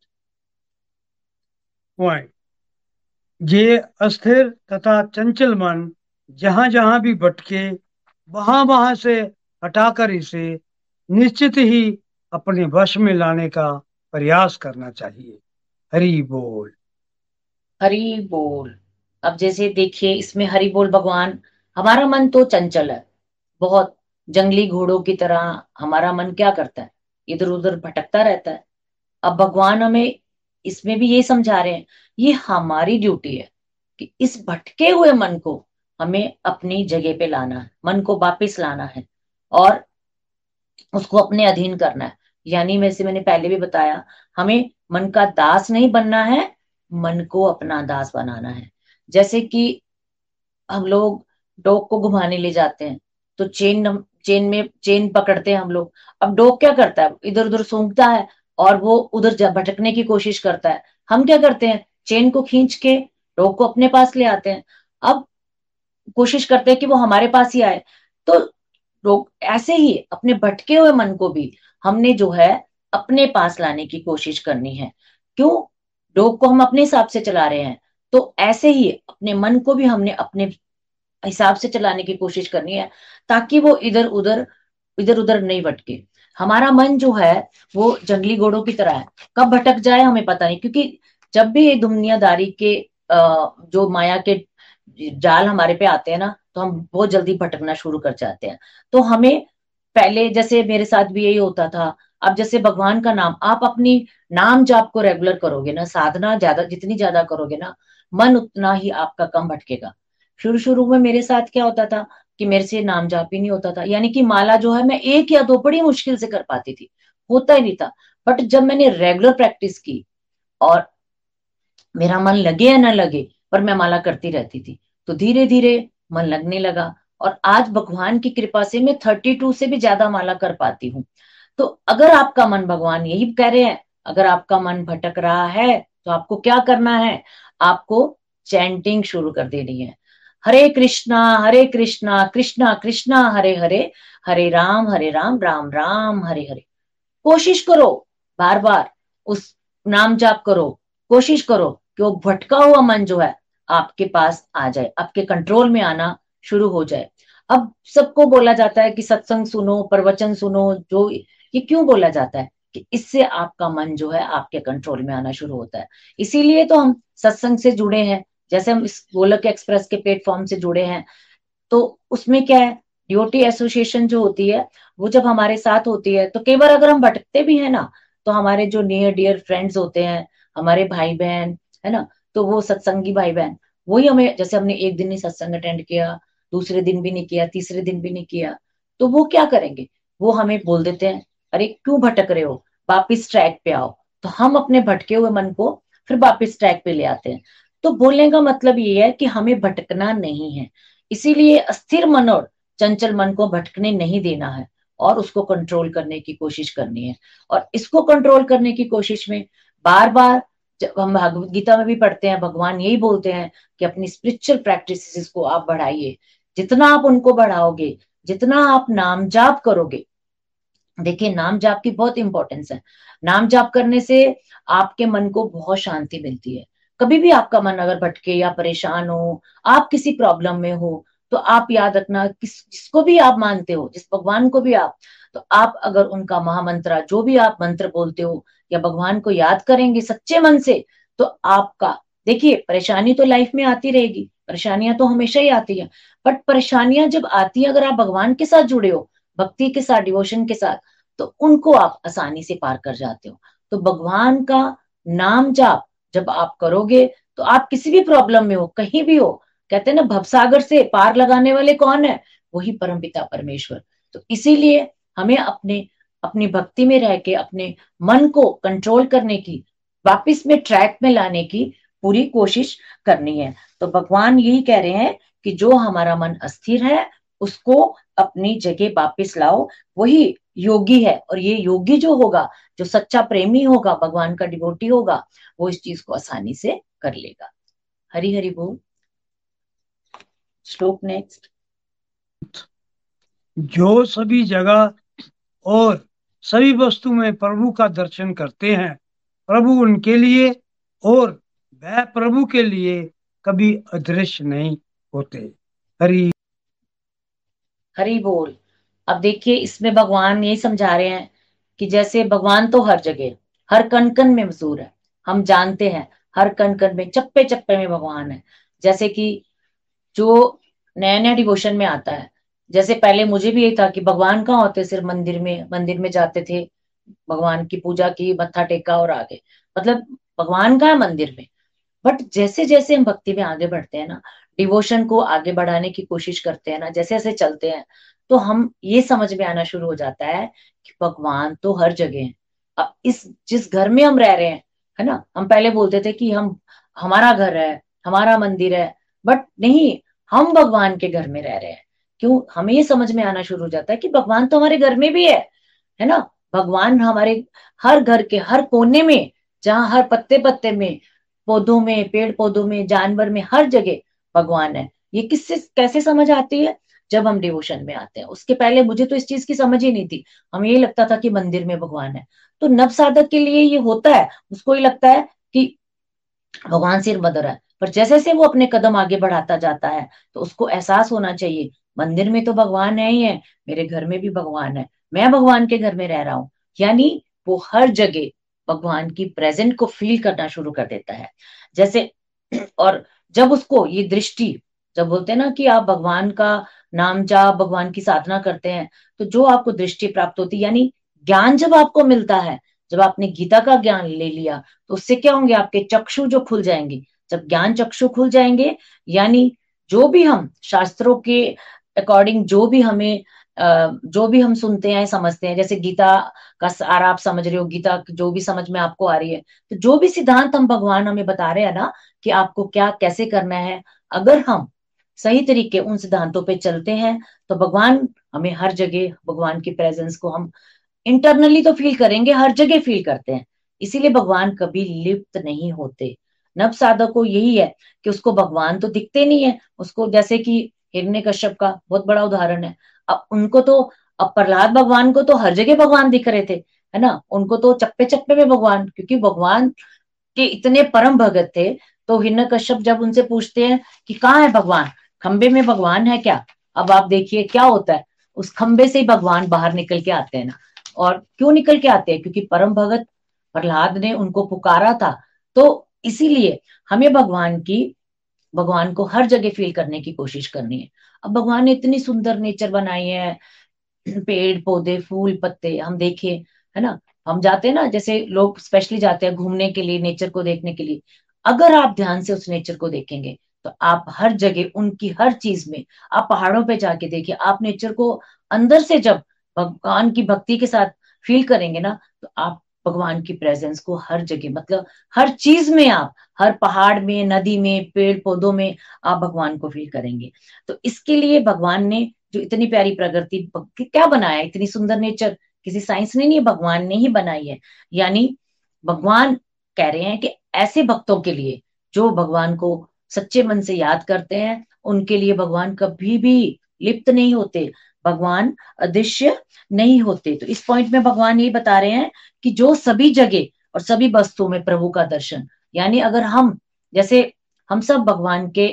पॉइंट। ये अस्थिर तथा चंचल मन जहां जहां भी भटके, वहां वहां से हटाकर इसे निश्चित ही अपने वश में लाने का प्रयास करना चाहिए। हरि बोल। हरी बोल। अब जैसे देखिए, इसमें हरी बोल भगवान, हमारा मन तो चंचल है, बहुत जंगली घोड़ों की तरह हमारा मन क्या करता है, इधर उधर भटकता रहता है। अब भगवान हमें इसमें भी ये समझा रहे हैं, ये हमारी ड्यूटी है कि इस भटके हुए मन को हमें अपनी जगह पे लाना है, मन को वापस लाना है और उसको अपने अधीन करना है। यानी वैसे मैंने पहले भी बताया, हमें मन का दास नहीं बनना है, मन को अपना दास बनाना है। जैसे कि हम लोग डॉग को घुमाने ले जाते हैं, तो चेन चेन में चेन पकड़ते हैं हम लोग। अब डॉग क्या करता है, इधर उधर सूंघता है और वो उधर जा- भटकने की कोशिश करता है। हम क्या करते हैं, चेन को खींच के डॉग को अपने पास ले आते हैं। अब कोशिश करते हैं कि वो हमारे पास ही आए। तो लोग ऐसे ही अपने भटके हुए मन को भी हमने जो है अपने पास लाने की कोशिश करनी है। क्यों? डॉग को हम अपने हिसाब से चला रहे हैं, तो ऐसे ही अपने मन को भी हमने अपने हिसाब से चलाने की कोशिश करनी है, ताकि वो इधर उधर इधर उधर नहीं भटके। हमारा मन जो है वो जंगली घोड़ों की तरह है, कब भटक जाए हमें पता नहीं, क्योंकि जब भी ये दुनियादारी के जो माया के जाल हमारे पे आते हैं ना, तो हम बहुत जल्दी भटकना शुरू कर जाते हैं। तो हमें पहले, जैसे मेरे साथ भी यही होता था, अब जैसे भगवान का नाम, आप अपनी नाम जाप को रेगुलर करोगे ना, साधना ज्यादा जितनी ज्यादा करोगे ना, मन उतना ही आपका कम भटकेगा। शुरू शुरू में मेरे साथ क्या होता था कि मेरे से नाम जाप ही नहीं होता था, यानी कि माला जो है मैं एक या दो बड़ी मुश्किल से कर पाती थी, होता ही नहीं था। बट जब मैंने रेगुलर प्रैक्टिस की और मेरा मन लगे या ना लगे पर मैं माला करती रहती थी, तो धीरे धीरे मन लगने लगा। और आज भगवान की कृपा से मैं थर्टी टू से भी ज्यादा माला कर पाती हूँ। तो अगर आपका मन, भगवान यही कह रहे हैं, अगर आपका मन भटक रहा है तो आपको क्या करना है, आपको चैंटिंग शुरू कर देनी है। हरे कृष्णा हरे कृष्णा कृष्णा कृष्णा हरे हरे, हरे राम हरे राम राम राम हरे हरे। कोशिश करो, बार बार उस नाम जाप करो, कोशिश करो कि वो भटका हुआ मन जो है आपके पास आ जाए, आपके कंट्रोल में आना शुरू हो जाए। अब सबको बोला जाता है कि सत्संग सुनो, प्रवचन सुनो, जो ये क्यों बोला जाता है कि इससे आपका मन जो है आपके कंट्रोल में आना शुरू होता है। इसीलिए तो हम सत्संग से जुड़े हैं, जैसे हम इस गोलक एक्सप्रेस के प्लेटफॉर्म से जुड़े हैं। तो उसमें क्या है, डिवोटी एसोसिएशन जो होती है वो जब हमारे साथ होती है, तो कई बार अगर हम भटकते भी हैं ना, तो हमारे जो नियर डियर फ्रेंड्स होते हैं, हमारे भाई बहन है ना, तो वो सत्संगी भाई बहन, वही हमें, जैसे हमने एक दिन ही सत्संग अटेंड किया, दूसरे दिन भी नहीं किया, तीसरे दिन भी नहीं किया, तो वो क्या करेंगे, वो हमें बोल देते हैं, अरे क्यों भटक रहे हो, वापिस ट्रैक पे आओ। तो हम अपने भटके हुए मन को फिर वापिस ट्रैक पे ले आते हैं। तो बोलने का मतलब ये है कि हमें भटकना नहीं है, इसीलिए अस्थिर मन और चंचल मन को भटकने नहीं देना है और उसको कंट्रोल करने की कोशिश करनी है। और इसको कंट्रोल करने की कोशिश में बार बार, जब हम भगवत गीता में भी पढ़ते हैं, भगवान यही बोलते हैं कि अपनी स्पिरिचुअल प्रैक्टिसेस को आप बढ़ाइए। जितना आप उनको बढ़ाओगे, जितना आप नाम जाप करोगे, देखिए नाम जाप की बहुत इंपॉर्टेंस है। नाम जाप करने से आपके मन को बहुत शांति मिलती है। कभी भी आपका मन अगर भटके या परेशान हो, आप किसी प्रॉब्लम में हो, तो आप याद रखना, किस जिसको भी आप मानते हो, जिस भगवान को भी आप, तो आप अगर उनका महामंत्र, जो भी आप मंत्र बोलते हो या भगवान को याद करेंगे सच्चे मन से, तो आपका, देखिए परेशानी तो लाइफ में आती रहेगी, परेशानियां तो हमेशा ही आती है, बट परेशानियां जब आती है, अगर आप भगवान के साथ जुड़े हो, भक्ति के साथ, डिवोशन के साथ, तो उनको आप आसानी से पार कर जाते हो। तो भगवान का नाम जाप जब आप करोगे, तो आप किसी भी प्रॉब्लम में हो, कहीं भी हो, कहते हैं ना भवसागर से पार लगाने वाले कौन है, वही परमपिता परमेश्वर। तो इसीलिए हमें अपने अपनी भक्ति में रह के अपने मन को कंट्रोल करने की, वापिस में ट्रैक में लाने की पूरी कोशिश करनी है। तो भगवान यही कह रहे हैं कि जो हमारा मन अस्थिर है उसको अपनी जगह वापिस लाओ, वही योगी है। और ये योगी जो होगा, जो सच्चा प्रेमी होगा, भगवान का डिवोटी होगा, वो इस चीज को आसानी से कर लेगा। हरि हरि बोल। श्लोक नेक्स्ट। जो सभी जगह और सभी वस्तु में प्रभु का दर्शन करते हैं, प्रभु उनके लिए और वह प्रभु के लिए कभी अदृश्य नहीं होते। हरि हरि बोल। अब देखिए इसमें भगवान यही समझा रहे हैं कि जैसे भगवान तो हर जगह, हर कण कण में मौजूद है, हम जानते हैं, हर कण कण में, चप्पे चप्पे में भगवान है। जैसे कि जो नया नया डिवोशन में आता है, जैसे पहले मुझे भी यही था कि भगवान कहाँ होते, सिर्फ मंदिर में, मंदिर में जाते थे, भगवान की पूजा की, मत्था टेका और आगे, मतलब भगवान का है मंदिर में। बट जैसे जैसे हम भक्ति में आगे बढ़ते हैं ना, डिवोशन को आगे बढ़ाने की कोशिश करते हैं ना, जैसे जैसे चलते हैं, तो हम ये समझ में आना शुरू हो जाता है कि भगवान तो हर जगह है। अब इस जिस घर में हम रह रहे हैं, है ना, हम पहले बोलते थे कि हम, हमारा घर है, हमारा मंदिर है, बट नहीं, हम भगवान के घर में रह रहे हैं। क्यों, हमें ये समझ में आना शुरू हो जाता है कि भगवान तो हमारे घर में भी है है ना। भगवान हमारे हर घर के हर कोने में, जहां हर पत्ते पत्ते में, पौधों में, पेड़ पौधों में, जानवर में, हर जगह भगवान है। ये किससे कैसे समझ आती है, जब हम डिवोशन में आते हैं। उसके पहले मुझे तो इस चीज की समझ ही नहीं थी, हमें ये लगता था कि मंदिर में भगवान है। तो नव साधक के लिए ये होता है, उसको ये लगता है कि भगवान सिर मदर है, पर जैसे जैसे वो अपने कदम आगे बढ़ाता जाता है तो उसको एहसास होना चाहिए मंदिर में तो भगवान है ही है, मेरे घर में भी भगवान है, मैं भगवान के घर में रह रहा हूँ। यानी वो हर जगह भगवान की प्रेजेंट को फील करना शुरू कर देता है। जैसे और जब उसको ये दृष्टि, जब बोलते हैं ना कि आप भगवान का नाम जाप, भगवान की साधना करते हैं, तो जो आपको दृष्टि प्राप्त होती है, यानी ज्ञान जब आपको मिलता है, जब आपने गीता का ज्ञान ले लिया तो उससे क्या होंगे, आपके चक्षु जो खुल जाएंगे। जब ज्ञान चक्षु खुल जाएंगे, यानी जो भी हम शास्त्रों के अकॉर्डिंग, जो भी हमें अ, जो भी हम सुनते हैं समझते हैं, जैसे गीता का सार आप समझ रहे हो, गीता जो भी समझ में आपको आ रही है, तो जो भी सिद्धांत हम भगवान हमें बता रहे हैं ना कि आपको क्या कैसे करना है, अगर हम सही तरीके उन सिद्धांतों पे चलते हैं तो भगवान हमें हर जगह, भगवान की प्रेजेंस को हम इंटरनली तो फील करेंगे, हर जगह फील करते हैं। इसीलिए भगवान कभी लिप्त नहीं होते। नव साधक को यही है कि उसको भगवान तो दिखते नहीं है उसको, जैसे कि हिरण्यकश्यप का बहुत बड़ा उदाहरण है। अब उनको तो, अब प्रहलाद भगवान को तो हर जगह भगवान दिख रहे थे, है ना, उनको तो चप्पे चप्पे में भगवान, क्योंकि भगवान के इतने परम भगत थे। तो हिरण्यकश्यप जब उनसे पूछते हैं कि कहाँ है भगवान, खंबे में भगवान है क्या, अब आप देखिए क्या होता है, उस खंबे से ही भगवान बाहर निकल के आते हैं ना। और क्यों निकल के आते हैं, क्योंकि परम भगत प्रहलाद ने उनको पुकारा था। तो इसीलिए हमें भगवान की, भगवान को हर जगह फील करने की कोशिश करनी है। अब भगवान ने इतनी सुंदर नेचर बनाई है, पेड़ पौधे फूल पत्ते हम देखे, है ना, हम जाते हैं ना, जैसे लोग स्पेशली जाते हैं घूमने के लिए, नेचर को देखने के लिए। अगर आप ध्यान से उस नेचर को देखेंगे तो आप हर जगह उनकी हर चीज में, आप पहाड़ों पे जाके देखिए, आप नेचर को अंदर से जब भगवान की भक्ति के साथ फील करेंगे ना, तो आप भगवान की प्रेजेंस को हर जगह, मतलब हर चीज में, आप हर पहाड़ में, नदी में, पेड़ पौधों में आप भगवान को फील करेंगे। तो इसके लिए भगवान ने जो इतनी प्यारी प्रकृति, क्या बनाया, इतनी सुंदर नेचर किसी साइंस ने नहीं, भगवान ने ही बनाई है। यानी भगवान कह रहे हैं कि ऐसे भक्तों के लिए जो भगवान को सच्चे मन से याद करते हैं, उनके लिए भगवान कभी भी लिप्त नहीं होते, भगवान अदृश्य नहीं होते। तो इस पॉइंट में भगवान ये बता रहे हैं कि जो सभी जगह और सभी वस्तुओं में प्रभु का दर्शन, यानी अगर हम, जैसे हम सब भगवान के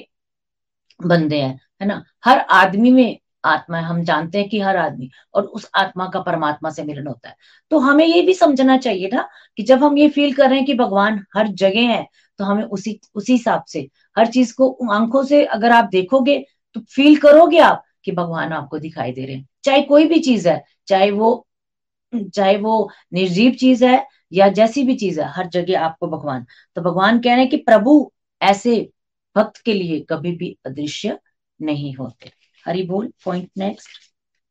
बंदे हैं, है ना, हर आदमी में आत्मा है, हम जानते हैं कि हर आदमी, और उस आत्मा का परमात्मा से मिलन होता है। तो हमें ये भी समझना चाहिए ना कि जब हम ये फील कर रहे हैं कि भगवान हर जगह है, तो हमें उसी उसी हिसाब से हर चीज को आंखों से अगर आप देखोगे तो फील करोगे आप कि भगवान आपको दिखाई दे रहे हैं। चाहे कोई भी चीज है, चाहे वो चाहे वो निर्जीव चीज है या जैसी भी चीज है, हर जगह आपको भगवान। तो भगवान कह रहे हैं कि प्रभु ऐसे भक्त के लिए कभी भी अदृश्य नहीं होते। हरि बोल। Point next.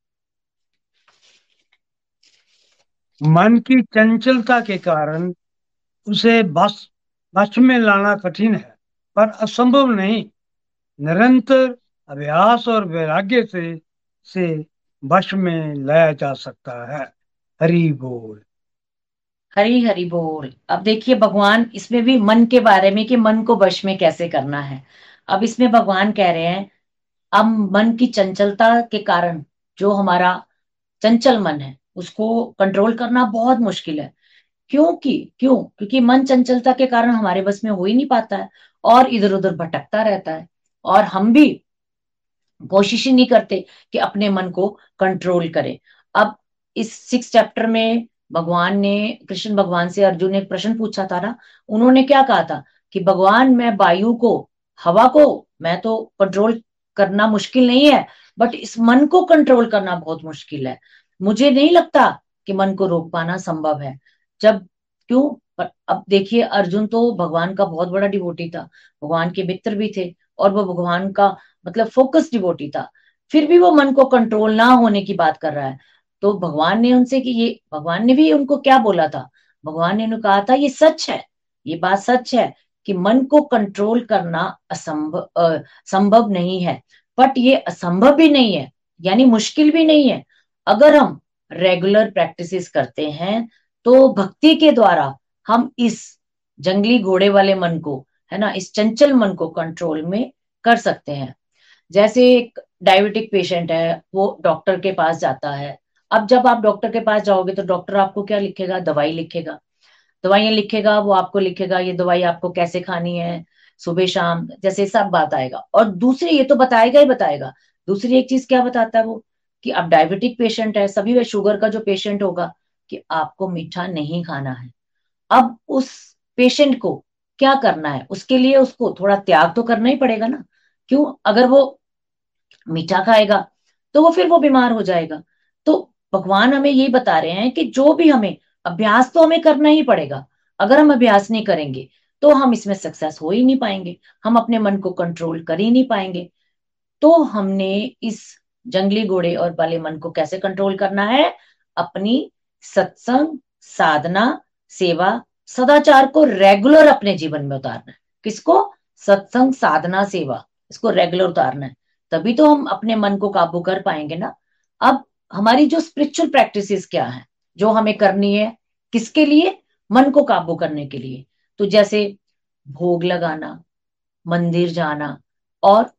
मन की चंचलता के कारण उसे बस वश में लाना कठिन है, पर असंभव नहीं। निरंतर अभ्यास और वैराग्य से से वश में लाया जा सकता है। हरि बोल। हरि हरि बोल। अब देखिए भगवान इसमें भी मन के बारे में कि मन को वश में कैसे करना है। अब इसमें भगवान कह रहे हैं, अब मन की चंचलता के कारण, जो हमारा चंचल मन है उसको कंट्रोल करना बहुत मुश्किल है। क्योंकि क्यों क्योंकि मन चंचलता के कारण हमारे बस में हो ही नहीं पाता है और इधर उधर भटकता रहता है, और हम भी कोशिश ही नहीं करते कि अपने मन को कंट्रोल करें। अब इस सिक्स चैप्टर में भगवान ने, कृष्ण भगवान से अर्जुन ने एक प्रश्न पूछा था ना, उन्होंने क्या कहा था कि भगवान मैं वायु को, हवा को मैं तो कंट्रोल करना मुश्किल नहीं है, बट इस मन को कंट्रोल करना बहुत मुश्किल है। मुझे नहीं लगता कि मन को रोक पाना संभव है। जब क्यों पर अब देखिए, अर्जुन तो भगवान का बहुत बड़ा डिवोटी था, भगवान के मित्र भी थे, और वो भगवान का मतलब फोकस डिवोटी था, फिर भी वो मन को कंट्रोल ना होने की बात कर रहा है। तो भगवान ने उनसे कि ये, भगवान ने भी उनको क्या बोला था, भगवान ने उन्हें कहा था ये सच है, ये बात सच है कि मन को कंट्रोल करना असंभव अ, संभव नहीं है, बट ये असंभव भी नहीं है, यानी मुश्किल भी नहीं है। अगर हम रेगुलर प्रैक्टिसेस करते हैं तो भक्ति के द्वारा हम इस जंगली घोड़े वाले मन को, है ना, इस चंचल मन को कंट्रोल में कर सकते हैं। जैसे एक डायबिटिक पेशेंट है, वो डॉक्टर के पास जाता है। अब जब आप डॉक्टर के पास जाओगे तो डॉक्टर आपको क्या लिखेगा, दवाई लिखेगा, दवाइयां लिखेगा, वो आपको लिखेगा ये दवाई आपको कैसे खानी है, सुबह शाम, जैसे सब बात आएगा। और दूसरी, ये तो बताएगा ही बताएगा, दूसरी एक चीज क्या बताता है वो, कि अब डायबिटिक पेशेंट है, सभी, वे शुगर का जो पेशेंट होगा, कि आपको मीठा नहीं खाना है। अब उस पेशेंट को क्या करना है, उसके लिए उसको थोड़ा त्याग तो करना ही पड़ेगा ना। क्यों? अगर वो मीठा खाएगा तो वो फिर वो बीमार हो जाएगा। तो भगवान हमें यही बता रहे हैं कि जो भी हमें अभ्यास तो हमें करना ही पड़ेगा। अगर हम अभ्यास नहीं करेंगे तो हम इसमें सक्सेस हो ही नहीं पाएंगे, हम अपने मन को कंट्रोल कर ही नहीं पाएंगे। तो हमने इस जंगली घोड़े और वाले मन को कैसे कंट्रोल करना है? अपनी सत्संग, साधना, सेवा, सदाचार को रेगुलर अपने जीवन में उतारना है। किसको? सत्संग, साधना, सेवा, इसको रेगुलर उतारना है। तभी तो हम अपने मन को काबू कर पाएंगे ना। अब हमारी जो स्पिरिचुअल प्रैक्टिसेस क्या है जो हमें करनी है, किसके लिए? मन को काबू करने के लिए। तो जैसे भोग लगाना, मंदिर जाना, और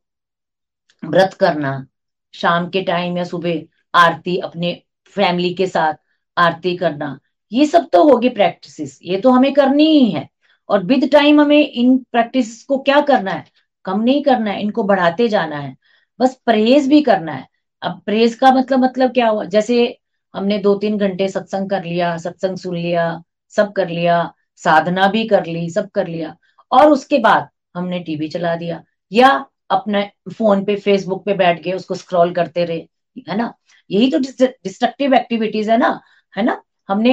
व्रत करना, शाम के टाइम या सुबह आरती, अपने फैमिली के साथ आरती करना, ये सब तो होगी प्रैक्टिसेस, ये तो हमें करनी ही है। और विद टाइम हमें इन प्रैक्टिस को क्या करना है? कम नहीं करना है, इनको बढ़ाते जाना है। बस प्रेज भी करना है। अब प्रेज का मतलब मतलब क्या हुआ? जैसे हमने दो तीन घंटे सत्संग कर लिया, सत्संग सुन लिया, सब कर लिया, साधना भी कर ली, सब कर लिया, और उसके बाद हमने टीवी चला दिया, या अपने फोन पे, फेसबुक पे बैठ गए, उसको स्क्रॉल करते रहे, है ना। यही तो डिस्ट्रक्टिव एक्टिविटीज है ना, है ना। हमने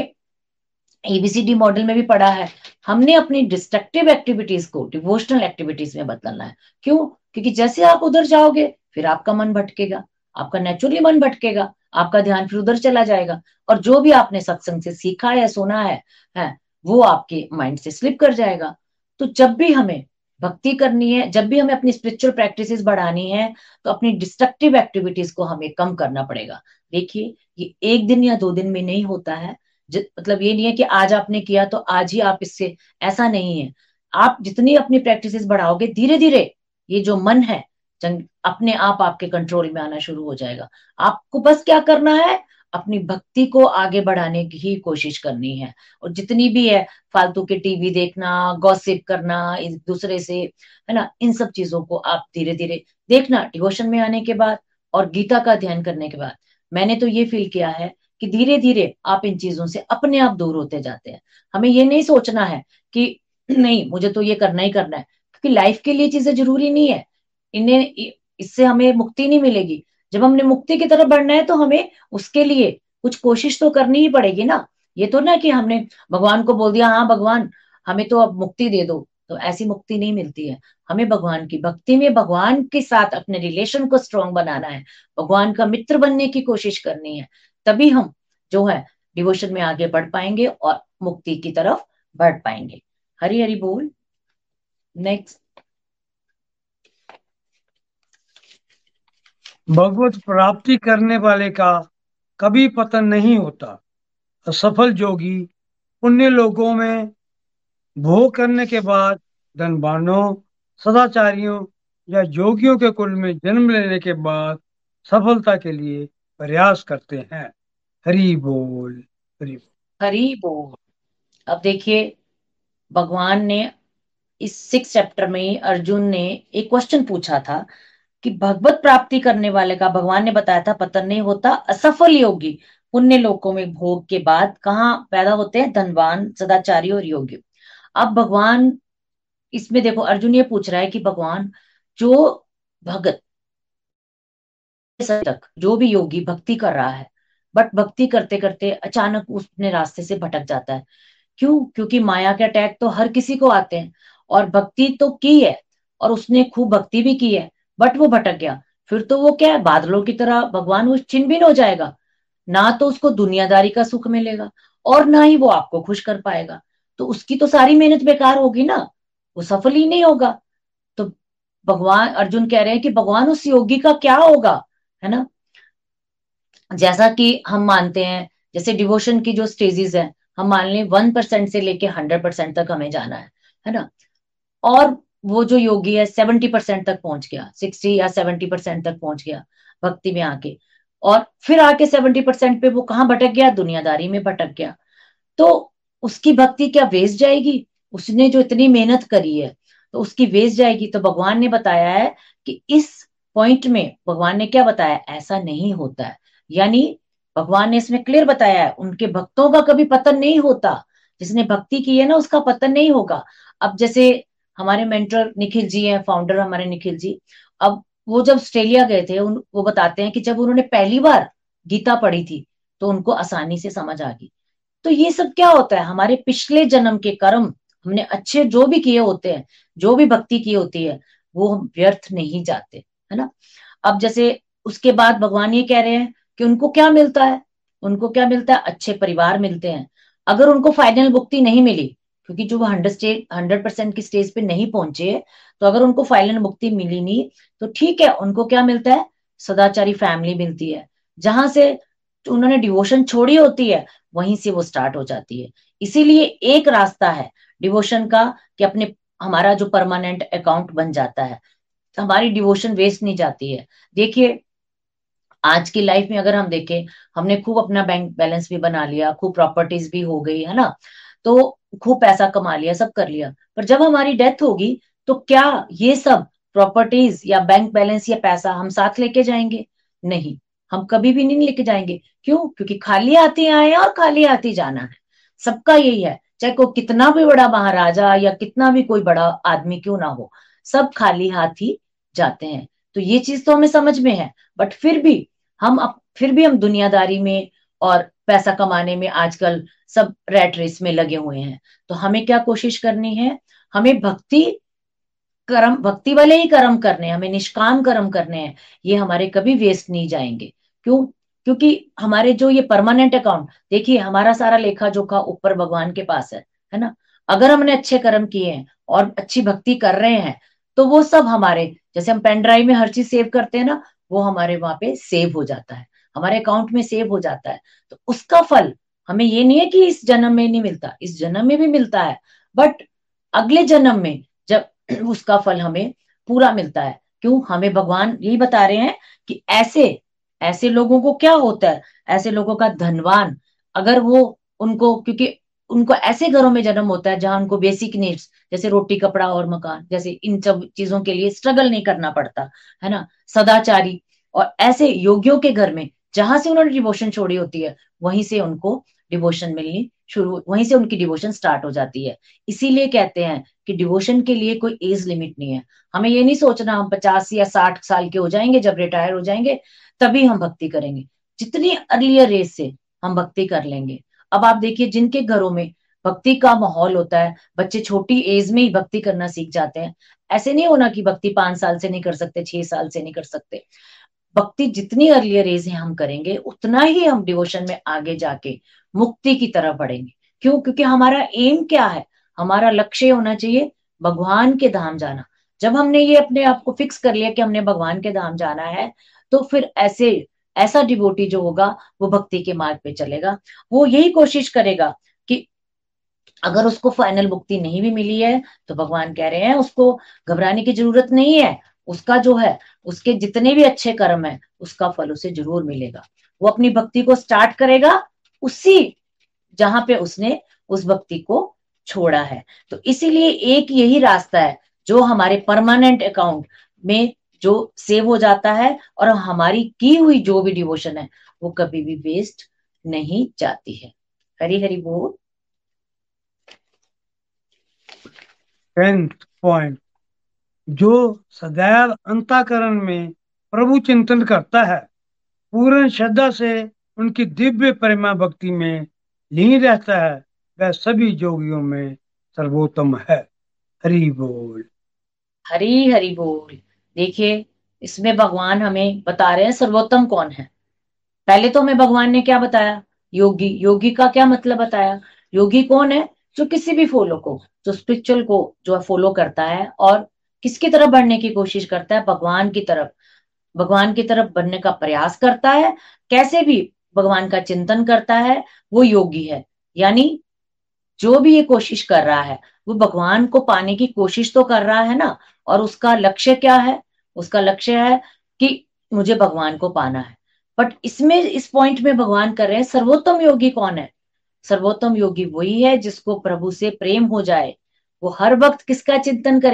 एबीसीडी मॉडल में भी पढ़ा है, हमने अपनी डिस्ट्रक्टिव एक्टिविटीज को डिवोशनल एक्टिविटीज में बदलना है। क्यों? क्योंकि जैसे आप उधर जाओगे फिर आपका मन भटकेगा, आपका नेचुरली मन भटकेगा, आपका ध्यान फिर उधर चला जाएगा, और जो भी आपने सत्संग से सीखा है, सुना है, है वो आपके माइंड से स्लिप कर जाएगा। तो जब भी हमें भक्ति करनी है, जब भी हमें अपनी स्पिरिचुअल प्रैक्टिसेस बढ़ानी है, तो अपनी डिस्ट्रक्टिव एक्टिविटीज को हमें कम करना पड़ेगा। देखिए, ये एक दिन या दो दिन में नहीं होता है। मतलब ये नहीं है कि आज आपने किया तो आज ही आप इससे, ऐसा नहीं है। आप जितनी अपनी प्रैक्टिसेस बढ़ाओगे, धीरे धीरे ये जो मन है जंग अपने आप आपके कंट्रोल में आना शुरू हो जाएगा। आपको बस क्या करना है? अपनी भक्ति को आगे बढ़ाने की ही कोशिश करनी है। और जितनी भी है फालतू के टीवी देखना, गॉसिप करना एक दूसरे से, है ना, इन सब चीजों को आप धीरे धीरे देखना डिवोशन में आने के बाद और गीता का ध्यान करने के बाद। मैंने तो ये फील किया है कि धीरे धीरे आप इन चीजों से अपने आप दूर होते जाते हैं। हमें ये नहीं सोचना है कि नहीं मुझे तो ये करना ही करना है, क्योंकि लाइफ के लिए चीजें जरूरी नहीं है। इन्हें इससे हमें मुक्ति नहीं मिलेगी। जब हमने मुक्ति की तरफ बढ़ना है तो हमें उसके लिए कुछ कोशिश तो करनी ही पड़ेगी ना। ये तो ना कि हमने भगवान को बोल दिया हाँ भगवान हमें तो अब मुक्ति दे दो, तो ऐसी मुक्ति नहीं मिलती है। हमें भगवान की भक्ति में भगवान के साथ अपने रिलेशन को स्ट्रॉन्ग बनाना है, भगवान का मित्र बनने की कोशिश करनी है। तभी हम जो है डिवोशन में आगे बढ़ पाएंगे और मुक्ति की तरफ बढ़ पाएंगे। हरि हरि बोल। नेक्स्ट। भगवत प्राप्ति करने वाले का कभी पतन नहीं होता। असफल जोगी पुण्य लोगों में भोग करने के बाद धनवानों, सदाचारियों या योगियों के कुल में जन्म लेने के बाद सफलता के लिए प्रयास करते हैं। हरि बोल, हरि बोल। हरि बोल। अब देखिए, भगवान ने इस सिक्स चैप्टर में अर्जुन ने एक क्वेश्चन पूछा था कि भगवत प्राप्ति करने वाले का भगवान ने बताया था पतन नहीं होता। असफल योगी पुण्य लोकों में भोग के बाद कहाँ पैदा होते हैं? धनवान, सदाचारी और योगी। अब भगवान इसमें देखो, अर्जुन ये पूछ रहा है कि भगवान जो भगत तक जो भी योगी भक्ति कर रहा है, बट भक्ति करते करते अचानक उसने रास्ते से भटक जाता है। क्यों? क्योंकि माया के अटैक तो हर किसी को आते हैं, और भक्ति तो की है और उसने खूब भक्ति भी की है, बट वो भटक गया। फिर तो वो क्या है, बादलों की तरह भगवान वो छिन भिन हो जाएगा। ना तो उसको दुनियादारी का सुख मिलेगा और ना ही वो आपको खुश कर पाएगा। तो उसकी तो सारी मेहनत बेकार होगी ना, वो सफल ही नहीं होगा। तो भगवान, अर्जुन कह रहे हैं कि भगवान उस योगी का क्या होगा, है ना। जैसा कि हम मानते हैं, जैसे डिवोशन की जो स्टेजेस है, हम मान लें वन परसेंट से लेके हंड्रेड परसेंट तक हमें जाना है, है ना। और वो जो योगी है सेवेंटी परसेंट तक पहुंच गया, सिक्सटी या सेवेंटी परसेंट तक पहुंच गया भक्ति में आके, और फिर आके सेवेंटी परसेंट पे वो कहाँ भटक गया? दुनियादारी में भटक गया। तो उसकी भक्ति क्या वेस्ट जाएगी? उसने जो इतनी मेहनत करी है, तो उसकी वेस्ट जाएगी। तो भगवान ने बताया है कि इस पॉइंट में भगवान ने क्या बताया, ऐसा नहीं होता है। यानी भगवान ने इसमें क्लियर बताया है, उनके भक्तों का कभी पतन नहीं होता, जिसने भक्ति की है ना उसका पतन नहीं होगा। अब जैसे हमारे मेंटर निखिल जी हैं, फाउंडर हमारे निखिल जी, अब वो जब ऑस्ट्रेलिया गए थे, उन, वो बताते हैं कि जब उन्होंने पहली बार गीता पढ़ी थी तो उनको आसानी से समझ आ गई। तो ये सब क्या होता है, हमारे पिछले जन्म के कर्म, हमने अच्छे जो भी किए होते हैं, जो भी भक्ति की होती है, वो हम व्यर्थ नहीं जाते, है ना। अब जैसे उसके बाद भगवान ये कह रहे हैं कि उनको क्या मिलता है, उनको क्या मिलता है, अच्छे परिवार मिलते हैं। अगर उनको फाइनल मुक्ति नहीं मिली, क्योंकि जो वो हंड्रेड स्टेज हंड्रेड परसेंट की स्टेज पे नहीं पहुंचे, तो अगर उनको फाइनल मुक्ति मिली नहीं तो ठीक है, उनको क्या मिलता है, सदाचारी फैमिली मिलती है, जहां से उन्होंने डिवोशन छोड़ी होती है वहीं से वो स्टार्ट हो जाती है। इसीलिए एक रास्ता है डिवोशन का कि अपने हमारा जो परमानेंट अकाउंट बन जाता है, हमारी डिवोशन वेस्ट नहीं जाती है। देखिए आज की लाइफ में अगर हम देखें, हमने खूब अपना बैंक बैलेंस भी बना लिया, खूब प्रॉपर्टीज भी हो गई, है ना, तो खूब पैसा कमा लिया, सब कर लिया, पर जब हमारी डेथ होगी तो क्या ये सब प्रॉपर्टीज या बैंक बैलेंस या पैसा हम साथ लेके जाएंगे? नहीं, हम कभी भी नहीं लेके जाएंगे। क्यों? क्योंकि खाली हाथी आए और खाली हाथी जाना है। सबका यही है, चाहे कोई कितना भी बड़ा महाराजा या कितना भी कोई बड़ा आदमी क्यों ना हो, सब खाली हाथी जाते हैं। तो ये चीज तो हमें समझ में है, बट फिर भी हम अप, फिर भी हम दुनियादारी में और पैसा कमाने में आजकल सब रैट रेस में लगे हुए हैं। तो हमें क्या कोशिश करनी है, हमें भक्ति कर्म, भक्ति वाले ही कर्म करने हैं, हमें निष्काम कर्म करने हैं, ये हमारे कभी वेस्ट नहीं जाएंगे। क्यों? क्योंकि हमारे जो ये परमानेंट अकाउंट, देखिए हमारा सारा लेखा जोखा ऊपर भगवान के पास है है ना। अगर हमने अच्छे कर्म किए हैं और अच्छी भक्ति कर रहे हैं तो वो सब हमारे, जैसे हम पेन ड्राइव में हर चीज सेव करते हैं ना, वो हमारे वहां पे सेव हो जाता है, हमारे अकाउंट में सेव हो जाता है। तो उसका फल हमें ये नहीं है कि इस जन्म में नहीं मिलता, इस जन्म में भी मिलता है, बट अगले जन्म में जब उसका फल हमें पूरा मिलता है। क्यों? हमें भगवान यही बता रहे हैं कि ऐसे ऐसे लोगों को क्या होता है, ऐसे लोगों का धनवान, अगर वो उनको, क्योंकि उनको ऐसे घरों में जन्म होता है जहां उनको बेसिक नीड्स जैसे रोटी कपड़ा और मकान जैसे इन सब चीजों के लिए स्ट्रगल नहीं करना पड़ता, है ना, सदाचारी, और ऐसे योगियों के घर में जहां से उन्होंने डिवोशन छोड़ी होती है वहीं से उनको डिवोशन मिलनी शुरू, वहीं से उनकी डिवोशन स्टार्ट हो जाती है। इसीलिए कहते हैं कि डिवोशन के लिए कोई एज लिमिट नहीं है। हमें ये नहीं सोचना हम पचास या साठ साल के हो जाएंगे जब रिटायर हो जाएंगे तभी हम भक्ति करेंगे, जितनी अर्लियर एज से हम भक्ति कर लेंगे। अब आप देखिए जिनके घरों में भक्ति का माहौल होता है, बच्चे छोटी एज में ही भक्ति करना सीख जाते हैं। ऐसे नहीं होना कि भक्ति पांच साल से नहीं कर सकते, छह साल से नहीं कर सकते। भक्ति जितनी अर्लियर एज है हम करेंगे उतना ही हम डिवोशन में आगे जाके मुक्ति की तरफ बढ़ेंगे। क्यों? क्योंकि हमारा एम क्या है, हमारा लक्ष्य होना चाहिए भगवान के धाम जाना। जब हमने ये अपने आप को फिक्स कर लिया कि हमने भगवान के धाम जाना है, तो फिर ऐसे ऐसा डिवोटी जो होगा वो भक्ति के मार्ग पे चलेगा। वो यही कोशिश करेगा कि अगर उसको फाइनल मुक्ति नहीं भी मिली है तो भगवान कह रहे हैं उसको घबराने की जरूरत नहीं है। उसका जो है, उसके जितने भी अच्छे कर्म है उसका फल उसे जरूर मिलेगा। वो अपनी भक्ति को स्टार्ट करेगा उसी जहां पे उसने उस भक्ति को छोड़ा है। तो इसीलिए एक यही रास्ता है जो हमारे परमानेंट अकाउंट में जो सेव हो जाता है, और हमारी की हुई जो भी डिवोशन है वो कभी भी वेस्ट नहीं जाती है। हरी हरी बोल। टेंथ पॉइंट, जो सदैव अंतःकरण में प्रभु चिंतन करता है, पूर्ण श्रद्धा से उनकी दिव्य प्रेमा भक्ति में लीन रहता है, वह सभी योगियों में सर्वोत्तम है। हरि बोल। हरी हरी बोल। देखिए इसमें भगवान हमें बता रहे हैं सर्वोत्तम कौन है। पहले तो हमें भगवान ने क्या बताया, योगी। योगी का क्या मतलब बताया, योगी कौन है, जो किसी भी फॉलो को, जो स्पिरिचुअल को जो है फॉलो करता है और किसकी तरफ बढ़ने की कोशिश करता है, भगवान की तरफ, भगवान की तरफ बढ़ने का प्रयास करता है, कैसे भी भगवान का चिंतन करता है, वो योगी है। यानी जो भी ये कोशिश कर रहा है वो भगवान को पाने की कोशिश तो कर रहा है ना। और उसका लक्ष्य क्या है, उसका लक्ष्य है कि मुझे भगवान को पाना है। बट इसमें इस पॉइंट में भगवान कर रहे हैं सर्वोत्तम योगी कौन है। सर्वोत्तम योगी वही है जिसको प्रभु से प्रेम हो जाए, वो हर वक्त किसका चिंतन करे,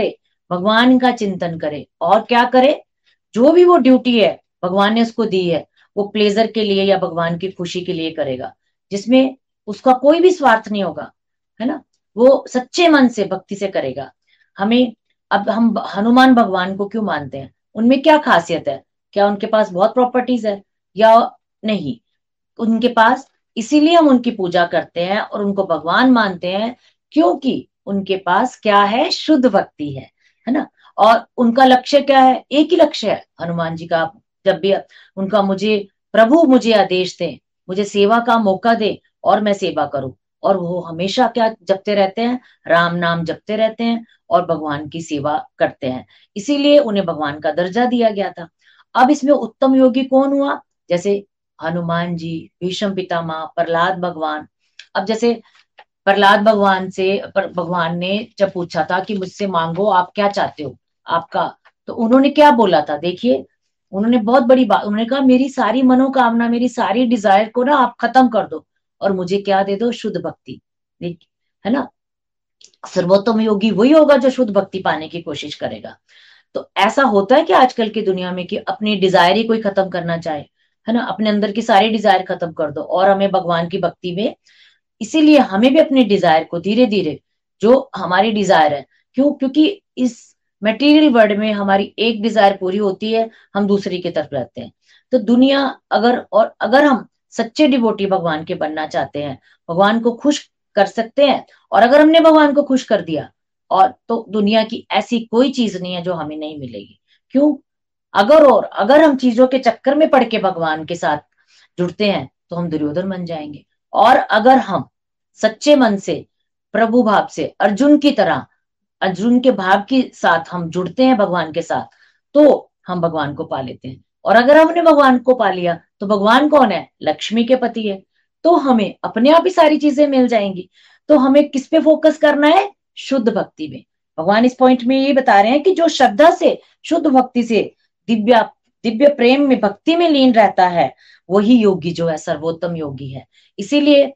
भगवान का चिंतन करे और क्या करे, जो भी वो ड्यूटी है भगवान ने उसको दी है वो प्लेजर के लिए या भगवान की खुशी के लिए करेगा, जिसमें उसका कोई भी स्वार्थ नहीं होगा, है ना। वो सच्चे मन से भक्ति से करेगा। हमें अब हम हनुमान भगवान को क्यों मानते हैं, उनमें क्या खासियत है, क्या उनके पास बहुत प्रॉपर्टीज है या नहीं, उनके पास, इसीलिए हम उनकी पूजा करते हैं और उनको भगवान मानते हैं, क्योंकि उनके पास क्या है, शुद्ध भक्ति है है ना। और उनका लक्ष्य क्या है, एक ही लक्ष्य है हनुमान जी का। जब भी उनका, मुझे प्रभु मुझे आदेश दे, मुझे सेवा का मौका दे और मैं सेवा करूं, और वो हमेशा क्या जपते रहते हैं, राम नाम जपते रहते हैं और भगवान की सेवा करते हैं, इसीलिए उन्हें भगवान का दर्जा दिया गया था। अब इसमें उत्तम योगी कौन हुआ, जैसे हनुमान जी, भीष्म पितामह, प्रहलाद भगवान। अब जैसे प्रहलाद भगवान से पर भगवान ने जब पूछा था कि मुझसे मांगो आप क्या चाहते हो आपका, तो उन्होंने क्या बोला था, देखिए उन्होंने बहुत बड़ी बात, उन्होंने कहा मेरी सारी मनोकामना, मेरी सारी डिजायर को ना आप खत्म कर दो और मुझे क्या दे दो, शुद्ध भक्ति, है ना। सर्वोत्तम योगी वही होगा जो शुद्ध भक्ति पाने की कोशिश करेगा। तो ऐसा होता है कि आजकल की दुनिया में कि अपनी डिजायर ही कोई खत्म करना चाहे, है ना, अपने अंदर की सारी डिजायर खत्म कर दो और हमें भगवान की भक्ति में, इसीलिए हमें भी अपनी डिजायर को धीरे धीरे, जो हमारी डिजायर है, क्यों, क्योंकि इस मटेरियल वर्ल्ड में हमारी एक डिजायर पूरी होती है, हम दूसरी की तरफ रहते हैं। तो दुनिया अगर, और अगर हम सच्चे डिवोटी भगवान के बनना चाहते हैं, भगवान को खुश कर सकते हैं, और अगर हमने भगवान को खुश कर दिया, और तो दुनिया की ऐसी कोई चीज नहीं है जो हमें नहीं मिलेगी। क्यों, अगर और अगर हम चीजों के चक्कर में पड़ के भगवान के साथ जुड़ते हैं तो हम दुर्योधन बन जाएंगे, और अगर हम सच्चे मन से, प्रभु भाव से, अर्जुन की तरह, अर्जुन के भाव के साथ हम जुड़ते हैं भगवान के साथ, तो हम भगवान को पा लेते हैं। और अगर हमने भगवान को पा लिया तो भगवान कौन है, लक्ष्मी के पति है, तो हमें अपने आप ही सारी चीजें मिल जाएंगी। तो हमें किस पे फोकस करना है, शुद्ध भक्ति में। भगवान इस पॉइंट में ये बता रहे हैं कि जो श्रद्धा से, शुद्ध भक्ति से, दिव्य दिव्य प्रेम में, भक्ति में लीन रहता है, वही योगी जो है सर्वोत्तम योगी है। इसीलिए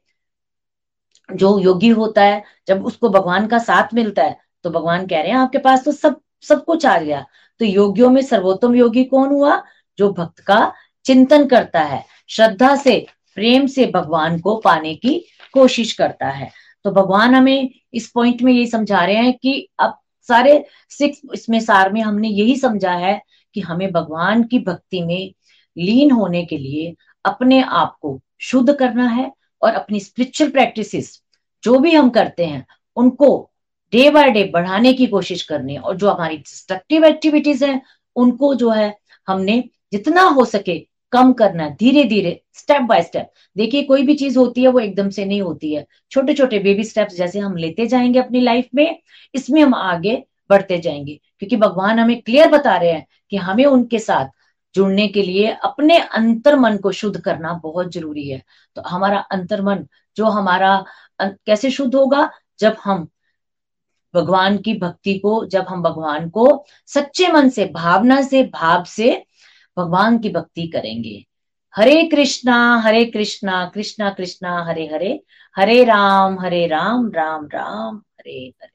जो योगी होता है, जब उसको भगवान का साथ मिलता है तो भगवान कह रहे हैं आपके पास तो सब सब कुछ आ गया। तो योगियों में सर्वोत्तम योगी कौन हुआ, जो भक्त का चिंतन करता है, श्रद्धा से, प्रेम से भगवान को पाने की कोशिश करता है। तो भगवान हमें इस पॉइंट में यही समझा रहे हैं कि अब सारे सिक्स इसमें सार में हमने यही समझा है कि हमें भगवान की भक्ति में लीन होने के लिए अपने आप को शुद्ध करना है, और अपनी स्पिरिचुअल प्रैक्टिसेस जो भी हम करते हैं उनको डे बाय डे बढ़ाने की कोशिश करनी है, और जो हमारी डिस्ट्रक्टिव एक्टिविटीज हैं उनको जो है हमने जितना हो सके कम करना है, धीरे धीरे, स्टेप बाय स्टेप। देखिए कोई भी चीज होती है वो एकदम से नहीं होती है, छोटे छोटे बेबी स्टेप्स जैसे हम लेते जाएंगे अपनी लाइफ में, इसमें हम आगे बढ़ते जाएंगे, क्योंकि भगवान हमें क्लियर बता रहे हैं कि हमें उनके साथ जुड़ने के लिए अपने अंतर मन को शुद्ध करना बहुत जरूरी है। तो हमारा अंतर मन, जो हमारा कैसे शुद्ध होगा, जब हम भगवान की भक्ति को, जब हम भगवान को सच्चे मन से, भावना से, भाव से भगवान की भक्ति करेंगे। हरे कृष्णा हरे कृष्णा कृष्णा कृष्णा हरे हरे, हरे राम हरे राम राम राम हरे हरे।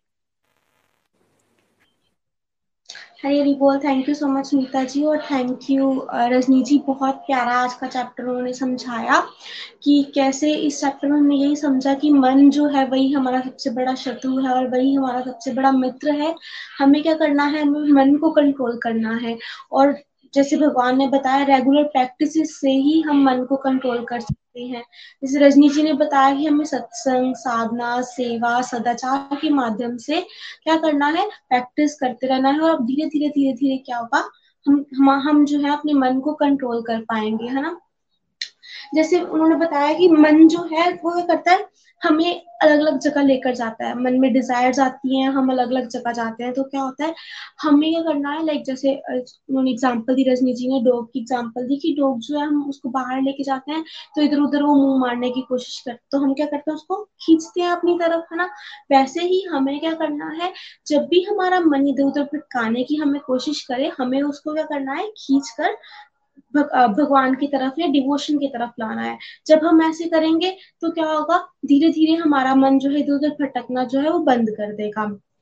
हरे हरि बोल। Thank you so much Neeta ji, और थैंक यू रजनी जी, बहुत प्यारा आज का चैप्टर उन्होंने समझाया कि कैसे इस चैप्टर में हमने यही समझा कि मन जो है वही हमारा सबसे बड़ा शत्रु है और वही हमारा सबसे बड़ा मित्र है। हमें क्या करना है, हमें मन को कंट्रोल करना है, और जैसे भगवान ने बताया रेगुलर प्रैक्टिस से ही हम मन को कंट्रोल कर सकते हैं। जैसे रजनी जी ने बताया कि हमें सत्संग, साधना, सेवा, सदाचार के माध्यम से क्या करना है, प्रैक्टिस करते रहना है, और अब धीरे धीरे धीरे धीरे क्या होगा, हम हम हम जो है अपने मन को कंट्रोल कर पाएंगे, है ना। जैसे उन्होंने बताया कि मन जो है वो क्या करता है, हमें अलग अलग जगह लेकर जाता है, मन में डिजायर्स आती हैं, हम अलग अलग जगह जाते हैं, तो क्या होता है हमें क्या करना है, लाइक जैसे उन्होंने एग्जांपल दी, रजनी जी ने डॉग की एग्जांपल दी कि डॉग जो है हम उसको बाहर लेके जाते हैं तो इधर उधर वो मुंह मारने की कोशिश करते, तो हम क्या करते हैं उसको खींचते हैं अपनी तरफ, है ना। वैसे ही हमें क्या करना है, जब भी हमारा मन इधर उधर भटकाने की हमें कोशिश करे, हमें उसको क्या करना है, खींच कर भग, भगवान की तरफ या डिवोशन की तरफ लाना है। जब हम ऐसे करेंगे तो क्या होगा, धीरे धीरे हमारा मन जो है इधर उधर भटकना जो है वो बंद कर देगा।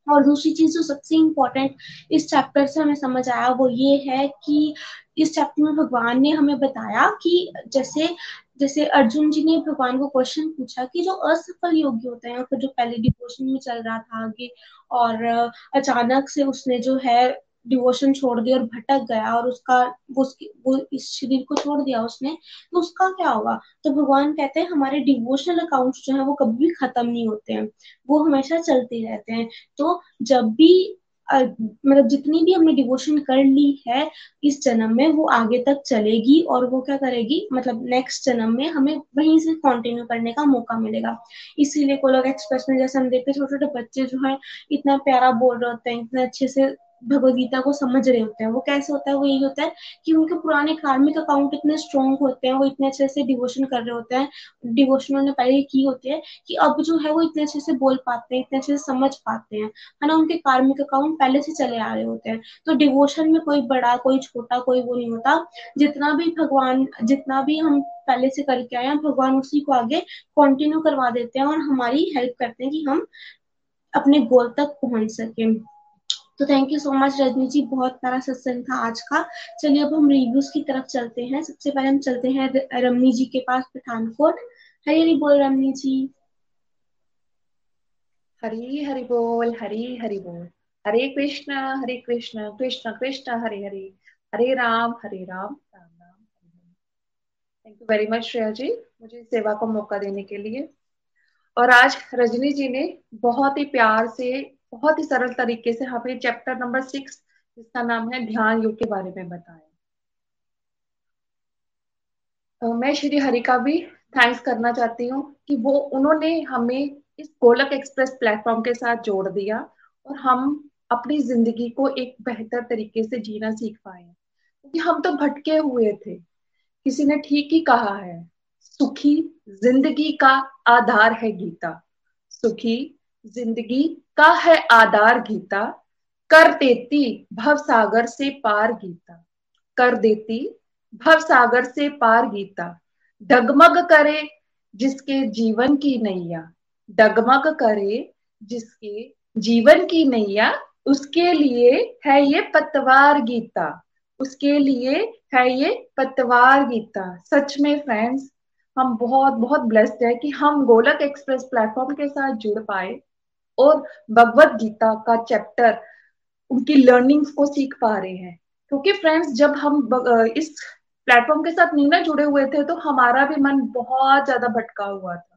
और दूसरी चीज जो सबसे इम्पोर्टेंट इस चैप्टर से हमें समझ आया वो ये है कि इस चैप्टर में भगवान ने हमें बताया कि जैसे जैसे अर्जुन जी ने भगवान को क्वेश्चन पूछा कि जो असफल योगी होते हैं, फिर जो पहले डिवोशन में चल रहा था आगे और अचानक से उसने जो है डिवोशन छोड़ दिया और भटक गया और उसका वो, वो इस शरीर को छोड़ दिया उसने, तो उसका क्या होगा? तो भगवान कहते हैं हमारे डिवोशनल अकाउंट्स जो है वो कभी भी खत्म नहीं होते हैं, वो हमेशा चलते रहते हैं। तो जब भी मतलब जितनी भी हमने डिवोशन कर ली है इस जन्म में वो आगे तक चलेगी और वो क्या करेगी, मतलब नेक्स्ट जन्म में हमें वहीं से कंटिन्यू करने का मौका मिलेगा। इसीलिए गोलोक एक्सप्रेस में जैसे हम देखते हैं छोटे छोटे बच्चे जो हैं इतना प्यारा बोल रहे होते हैं, इतने अच्छे से भगवद गीता को समझ रहे होते हैं। वो कैसे होता है? वो यही होता है कि उनके पुराने कार्मिक अकाउंट इतने स्ट्रॉन्ग होते हैं, वो इतने अच्छे से डिवोशन कर रहे होते हैं, डिवोशन उन्होंने पहले की होती है कि अब जो है वो इतने अच्छे से बोल पाते हैं, इतने अच्छे से समझ पाते हैं, है ना। उनके कार्मिक अकाउंट पहले से चले आ रहे होते हैं। तो डिवोशन में कोई बड़ा कोई छोटा कोई वो नहीं होता। जितना भी भगवान जितना भी हम पहले से करके आए हैं भगवान उसी को आगे कंटिन्यू करवा देते हैं और हमारी हेल्प करते हैं कि हम अपने गोल तक पहुंच सके। तो thank you so much Rajni ji, बहुत प्यारा सत्संग था आज का। चलिए अब हम रिव्यूज की तरफ चलते हैं। सबसे पहले हम चलते हैं रमनी जी के पास, पठानकोट। हरी हरी बोल रमनी जी। हरी हरि बोल, हरी हरि बोल। Hare Krishna Hare Krishna Krishna Krishna Hare Hare, Hare Ram Hare Ram Ram Ram Hare Hare. Thank you very much Shreya ji, मुझे सेवा का मौका देने के लिए। और आज रजनी जी ने बहुत ही प्यार से, बहुत ही सरल तरीके से हमें चैप्टर नंबर सिक्स, जिसका नाम है ध्यान योग, के बारे में बताया। तो मैं श्री हरि का भी थैंक्स करना चाहती हूँ कि वो उन्होंने हमें इस गोलक एक्सप्रेस प्लेटफॉर्म के साथ जोड़ दिया और हम अपनी जिंदगी को एक बेहतर तरीके से जीना सीख पाए, क्योंकि हम तो भटके हुए थे। किसी ने ठीक ही कहा है, सुखी जिंदगी का आधार है गीता, सुखी जिंदगी का है आधार गीता, कर देती भव सागर से पार गीता, कर देती भव सागर से पार गीता, डगमग करे जिसके जीवन की नैया, डगमग करे जिसके जीवन की नैया, उसके लिए है ये पतवार गीता, उसके लिए है ये पतवार गीता। सच में फ्रेंड्स, हम बहुत बहुत ब्लेस्ड है कि हम गोलक एक्सप्रेस प्लेटफॉर्म के साथ जुड़ पाए और भगवत गीता का चैप्टर, उनकी लर्निंग्स को सीख पा रहे हैं। क्योंकि फ्रेंड्स, जब हम इस प्लेटफॉर्म के साथ नहीं ना जुड़े हुए थे तो हमारा भी मन बहुत ज्यादा भटका हुआ था,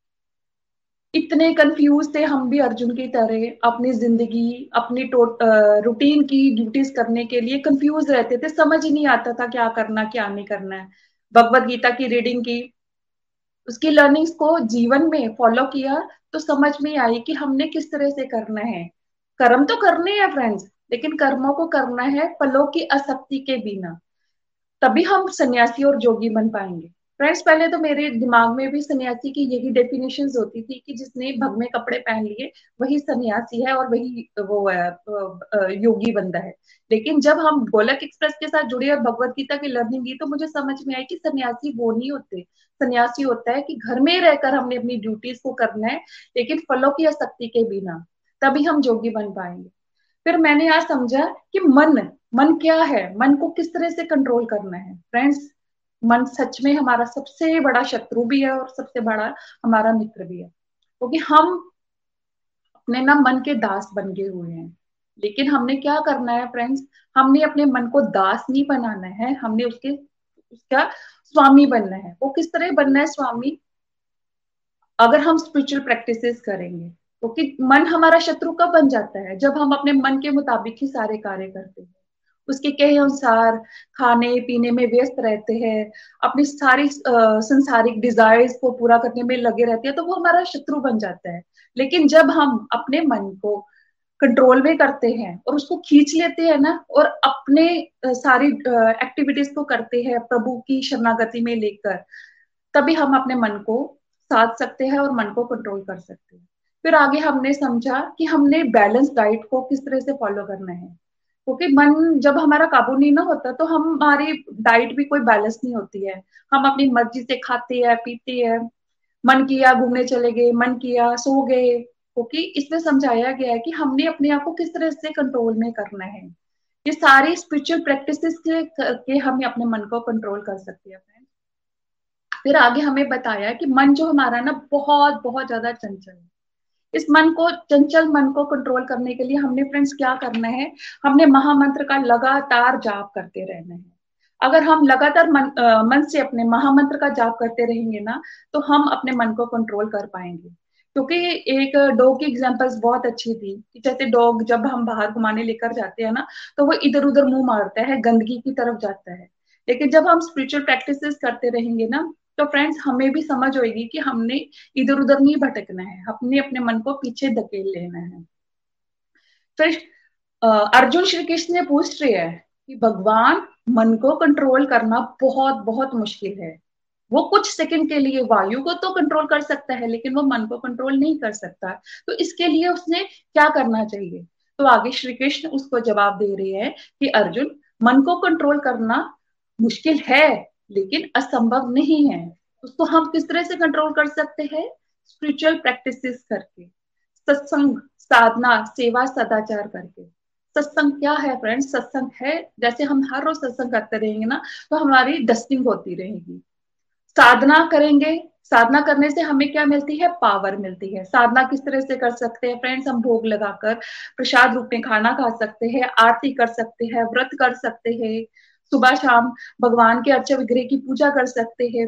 इतने कंफ्यूज थे हम भी अर्जुन की तरह, अपनी जिंदगी अपनी रूटीन की ड्यूटीज करने के लिए कंफ्यूज रहते थे, समझ ही नहीं आता था क्या करना क्या नहीं करना है। भगवत गीता की रीडिंग की, उसकी लर्निंग्स को जीवन में फॉलो किया तो समझ में आई कि हमने किस तरह से करना है। कर्म तो करने हैं फ्रेंड्स, लेकिन कर्मों को करना है फलों की आसक्ति के बिना, तभी हम सन्यासी और जोगी बन पाएंगे। फ्रेंड्स, पहले तो मेरे दिमाग में भी सन्यासी की यही डेफिनेशन होती थी कि जिसने भगवे कपड़े पहन लिए वही सन्यासी है और वही वो है, योगी बंदा है। लेकिन जब हम गोलक एक्सप्रेस के साथ जुड़े और भगवत गीता की लर्निंग की तो मुझे समझ में आई कि सन्यासी वो नहीं होते। सन्यासी होता है कि घर में रहकर हमने अपनी ड्यूटीज को करना है, लेकिन फलों की आसक्ति के बिना, तभी हम जोगी बन पाएंगे। फिर मैंने आज समझा कि मन मन क्या है, मन को किस तरह से कंट्रोल करना है। फ्रेंड्स, मन सच में हमारा सबसे बड़ा शत्रु भी है और सबसे बड़ा हमारा मित्र भी है, क्योंकि तो हम अपने ना मन के दास बन गए हुए हैं। लेकिन हमने क्या करना है फ्रेंड्स, हमने अपने मन को दास नहीं बनाना है, हमने उसके उसका स्वामी बनना है। वो किस तरह बनना है स्वामी? अगर हम स्पिरिचुअल प्रैक्टिसेस करेंगे, क्योंकि तो मन हमारा शत्रु कब बन जाता है? जब हम अपने मन के मुताबिक ही सारे कार्य करते हैं, उसके कहे अनुसार खाने पीने में व्यस्त रहते हैं, अपनी सारी संसारिक डिजायर्स को पूरा करने में लगे रहते हैं, तो वो हमारा शत्रु बन जाता है। लेकिन जब हम अपने मन को कंट्रोल में करते हैं और उसको खींच लेते हैं ना, और अपने सारी एक्टिविटीज को करते हैं प्रभु की शरणागति में लेकर, तभी हम अपने मन को साध सकते हैं और मन को कंट्रोल कर सकते हैं। फिर आगे हमने समझा कि हमने बैलेंस डाइट को किस तरह से फॉलो करना है, क्योंकि मन जब हमारा काबू नहीं ना होता तो हम हमारी डाइट भी कोई बैलेंस नहीं होती है। हम अपनी मर्जी से खाते हैं पीते हैं, मन किया घूमने चले गए, मन किया सो गए, क्योंकि इसमें समझाया गया है कि हमने अपने आप को किस तरह से कंट्रोल में करना है। ये सारी स्पिरिचुअल प्रैक्टिसेस के करके हमें अपने मन को कंट्रोल कर सकते हैं फ्रेंड्स। फिर आगे हमें बताया कि मन जो हमारा ना बहुत बहुत ज्यादा चंचल है। इस मन को चंचल मन को कंट्रोल करने के लिए हमने फ्रेंड्स क्या करना है, हमने महामंत्र का लगातार जाप करते रहना है। अगर हम लगातार मन, आ, मन से अपने महामंत्र का जाप करते रहेंगे ना, तो हम अपने मन को कंट्रोल कर पाएंगे। क्योंकि एक डॉग की एग्जांपल्स बहुत अच्छी थी कि जैसे डॉग जब हम बाहर घुमाने लेकर जाते हैं ना, तो वो इधर उधर मुंह मारता है, गंदगी की तरफ जाता है। लेकिन जब हम स्पिरिचुअल प्रैक्टिसेस करते रहेंगे ना, तो फ्रेंड्स हमें भी समझ होगी कि हमने इधर उधर नहीं भटकना है, अपने अपने मन को पीछे धकेल लेना है। फिर अर्जुन श्री कृष्ण ने पूछ रहे हैं कि भगवान, मन को कंट्रोल करना बहुत बहुत मुश्किल है। वो कुछ सेकंड के लिए वायु को तो कंट्रोल कर सकता है, लेकिन वो मन को कंट्रोल नहीं कर सकता। तो इसके लिए उसने क्या करना चाहिए? तो आगे श्री कृष्ण उसको जवाब दे रहे हैं कि अर्जुन, मन को कंट्रोल करना मुश्किल है, लेकिन असंभव नहीं है। उसको हम किस तरह से कंट्रोल कर सकते हैं? स्पिरिचुअल प्रैक्टिसेस करके, सत्संग, साधना, सेवा, सदाचार करके। सत्संग क्या है फ्रेंड्स? सत्संग है, जैसे हम हर रोज सत्संग करते रहेंगे ना, तो हमारी डस्टिंग होती रहेगी। साधना करेंगे, साधना करने से हमें क्या मिलती है? पावर मिलती है। साधना किस तरह से कर सकते हैं फ्रेंड्स? हम भोग लगाकर प्रसाद रूप में खाना खा सकते हैं, आरती कर सकते हैं, व्रत कर सकते हैं, सुबह शाम भगवान के अर्चा विग्रह की पूजा कर सकते हैं।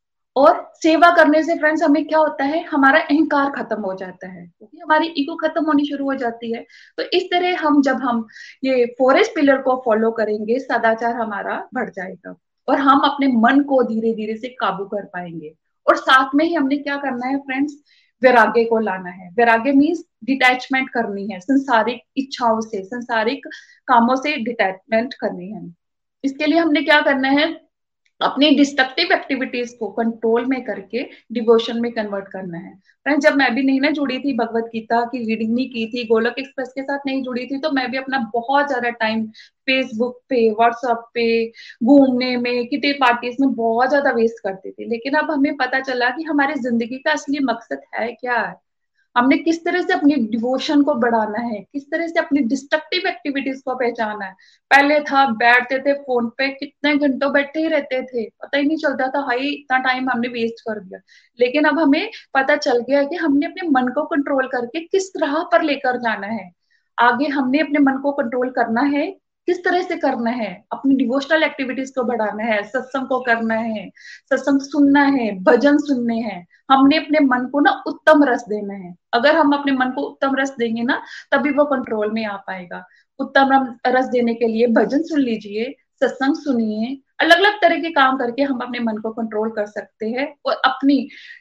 और सेवा करने से फ्रेंड्स हमें क्या होता है? हमारा अहंकार खत्म हो जाता है, क्योंकि हमारी ईगो खत्म होनी शुरू हो जाती है। तो इस तरह हम जब हम ये फॉरेस्ट पिलर को फॉलो करेंगे, सदाचार हमारा बढ़ जाएगा और हम अपने मन को धीरे धीरे से काबू कर पाएंगे। और साथ में ही हमने क्या करना है फ्रेंड्स? वैराग्य को लाना है। वैराग्य मीन्स डिटैचमेंट करनी है, संसारिक इच्छाओं से, संसारिक कामों से डिटैचमेंट करनी है। इसके लिए हमने क्या करना है? अपनी डिस्ट्रक्टिव एक्टिविटीज को कंट्रोल में करके डिवोशन में कन्वर्ट करना है। फ्रेंड्स, जब मैं भी नहीं ना जुड़ी थी, भगवत गीता की रीडिंग नहीं की थी, गोलोक एक्सप्रेस के साथ नहीं जुड़ी थी, तो मैं भी अपना बहुत ज्यादा टाइम फेसबुक पे, व्हाट्सएप पे, घूमने में, किटी पार्टीज में बहुत ज्यादा वेस्ट करती थी। लेकिन अब हमें पता चला कि हमारी जिंदगी का असली मकसद है क्या है। हमने किस तरह से अपनी डिवोशन को बढ़ाना है, किस तरह से अपनी डिस्ट्रक्टिव एक्टिविटीज को पहचाना है। पहले था बैठते थे फोन पे, कितने घंटों बैठे ही रहते थे, पता ही नहीं चलता था, हाई इतना टाइम हमने वेस्ट कर दिया। लेकिन अब हमें पता चल गया कि हमने अपने मन को कंट्रोल करके किस राह पर लेकर जाना है। आगे हमने अपने मन को कंट्रोल करना है, किस तरह से करना है? अपनी डिवोशनल एक्टिविटीज को बढ़ाना है, सत्संग को करना है, सत्संग सुनना है, भजन सुनने हैं। हमने अपने मन को ना उत्तम रस देना है। अगर हम अपने मन को उत्तम रस देंगे ना, तभी वो कंट्रोल में आ पाएगा। उत्तम रस देने के लिए भजन सुन लीजिए, सत्संग सुनिए, अलग अलग तरह के काम करके हम अपने मन को कंट्रोल कर सकते हैं और अपनी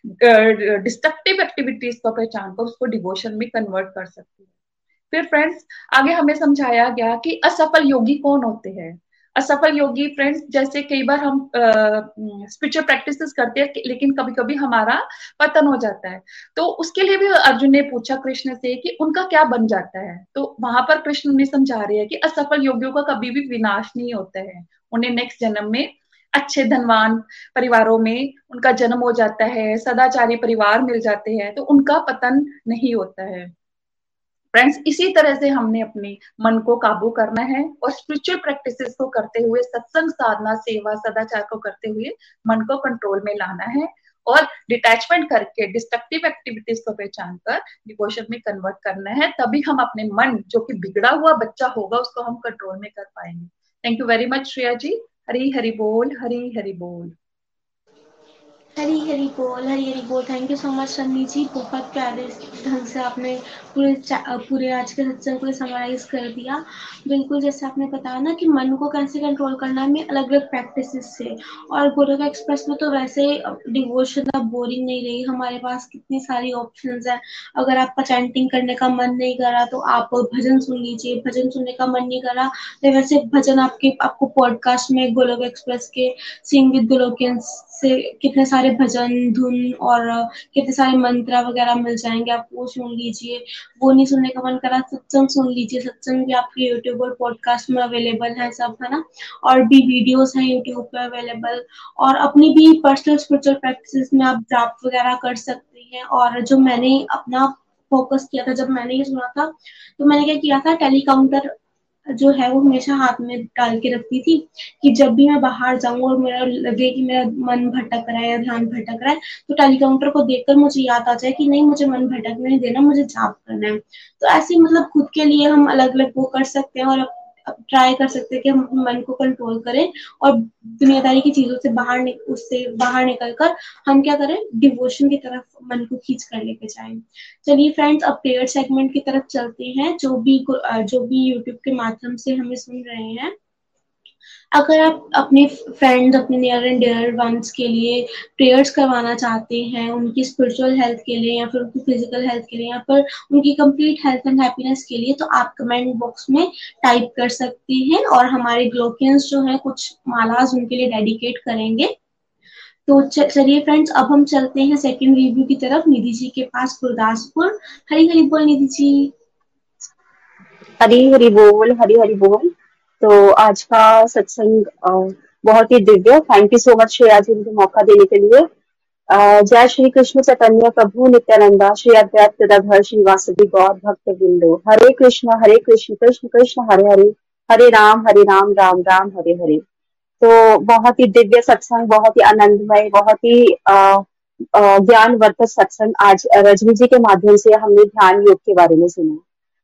डिस्ट्रक्टिव एक्टिविटीज को पहचान कर उसको डिवोशन में कन्वर्ट कर सकते हैं। फिर फ्रेंड्स आगे हमें समझाया गया कि असफल योगी कौन होते हैं। असफल योगी फ्रेंड्स, जैसे कई बार हम स्पिरिचुअल प्रैक्टिसेस करते हैं, लेकिन कभी कभी हमारा पतन हो जाता है। तो उसके लिए भी अर्जुन ने पूछा कृष्ण से कि उनका क्या बन जाता है। तो वहां पर कृष्ण ने समझा रहे हैं कि असफल योगियों का कभी भी विनाश नहीं होता है। उन्हें नेक्स्ट जन्म में अच्छे धनवान परिवारों में उनका जन्म हो जाता है, सदाचारी परिवार मिल जाते हैं, तो उनका पतन नहीं होता है। फ्रेंड्स, इसी तरह से हमने अपने मन को काबू करना है और स्पिरिचुअल प्रैक्टिसेस को करते हुए, सत्संग, साधना, सेवा, सदाचार को करते हुए मन को कंट्रोल में लाना है और डिटैचमेंट करके डिस्ट्रक्टिव एक्टिविटीज को पहचान कर डिवोशन में कन्वर्ट करना है। तभी हम अपने मन, जो कि बिगड़ा हुआ बच्चा होगा, उसको हम कंट्रोल में कर पाएंगे। Thank you very much Shreya ji. Hari Hari बोल, हरी हरि बोल, हरी हरी बोल, हरी हरी बोल। Thank you so much Ranni ji, बहुत प्यारे ढंग से आपने पूरे पूरे आज के सत्संग को समराइज कर दिया। बिल्कुल जैसे आपने बताया ना कि मन को कैसे कंट्रोल करना है, में अलग अलग प्रैक्टिसेस से। और गोलोक एक्सप्रेस में तो वैसे डिवोशन अब बोरिंग नहीं रही, हमारे पास कितनी सारी ऑप्शंस है। अगर आपका चैंटिंग करने का मन नहीं करा तो आप भजन सुन लीजिए, भजन सुनने का मन नहीं करा तो वैसे भजन आपके आपको पॉडकास्ट में गोलोक एक्सप्रेस के सिंग विद गोलोकियंस से कितने सारे भजन, धुन और कितने सारे मंत्र वगैरह मिल जाएंगे, आप वो सुन लीजिए। वो नहीं सुनने का मन करा, सत्संग सुन लीजिए, सत्संग भी आपके यूट्यूब और पॉडकास्ट में अवेलेबल है सब, है ना। और भी वीडियोस हैं यूट्यूब पे अवेलेबल। और अपनी भी पर्सनल स्पिरिचुअल प्रैक्टिसेस में आप जाप वगैरह कर सकते हैं। और जो मैंने अपना फोकस किया था। जब मैंने ये सुना था तो मैंने क्या किया था, टेलीकाउंटर जो है वो हमेशा हाथ में डाल के रखती थी कि जब भी मैं बाहर जाऊं और मेरा लगे कि मेरा मन भटक रहा है या ध्यान भटक रहा है, तो टेलीकाउंटर को देखकर मुझे याद आ जाए कि नहीं, मुझे मन भटकने नहीं देना, मुझे जाप करना है। तो ऐसे ही मतलब खुद के लिए हम अलग अलग वो कर सकते हैं और ट्राई कर सकते हैं कि हम अपने मन को कंट्रोल करें और दुनियादारी की चीजों से बाहर निक, उससे बाहर निकलकर हम क्या करें, डिवोशन की तरफ मन को खींच कर लेके जाएं। चलिए फ्रेंड्स, अब प्रेयर सेगमेंट की तरफ चलते हैं। जो भी जो भी यूट्यूब के माध्यम से हमें सुन रहे हैं, अगर आप अपने फ्रेंड्स, अपने नियर एंड डियर वंस के लिए प्रेयर्स करवाना चाहते हैं, उनकी स्पिरिचुअल हेल्थ के लिए या फिर उनकी फिजिकल हेल्थ के लिए या फिर उनकी कंप्लीट हेल्थ एंड हैप्पीनेस के लिए, तो आप कमेंट बॉक्स में टाइप कर सकते हैं और हमारे ग्लोकियंस जो है कुछ मालाज उनके लिए डेडिकेट करेंगे। तो चलिए फ्रेंड्स, अब हम चलते हैं सेकंड रिव्यू की तरफ, निधि जी के पास, गुरदासपुर। हरी हरी बोल निधि जी। हरी हरी बोल, हरी हरी बोल। तो आज का सत्संग अ, बहुत ही दिव्य। Thank you so much Shreya ji मुझे मौका देने के लिए। अ, जय श्री कृष्ण चैतन्य प्रभु नित्यानंदा, श्री अद्वैत गदाधर श्रीवासदि गौर भक्त वृंदो। हरे कृष्ण हरे कृष्ण कृष्ण कृष्ण हरे हरे, हरे राम हरे राम राम राम हरे हरे। तो बहुत ही दिव्य सत्संग, बहुत ही आनंदमय, बहुत ही अ, अ, ज्ञानवर्धक सत्संग आज रजनी जी के माध्यम से हमने ध्यान योग के बारे में सुना।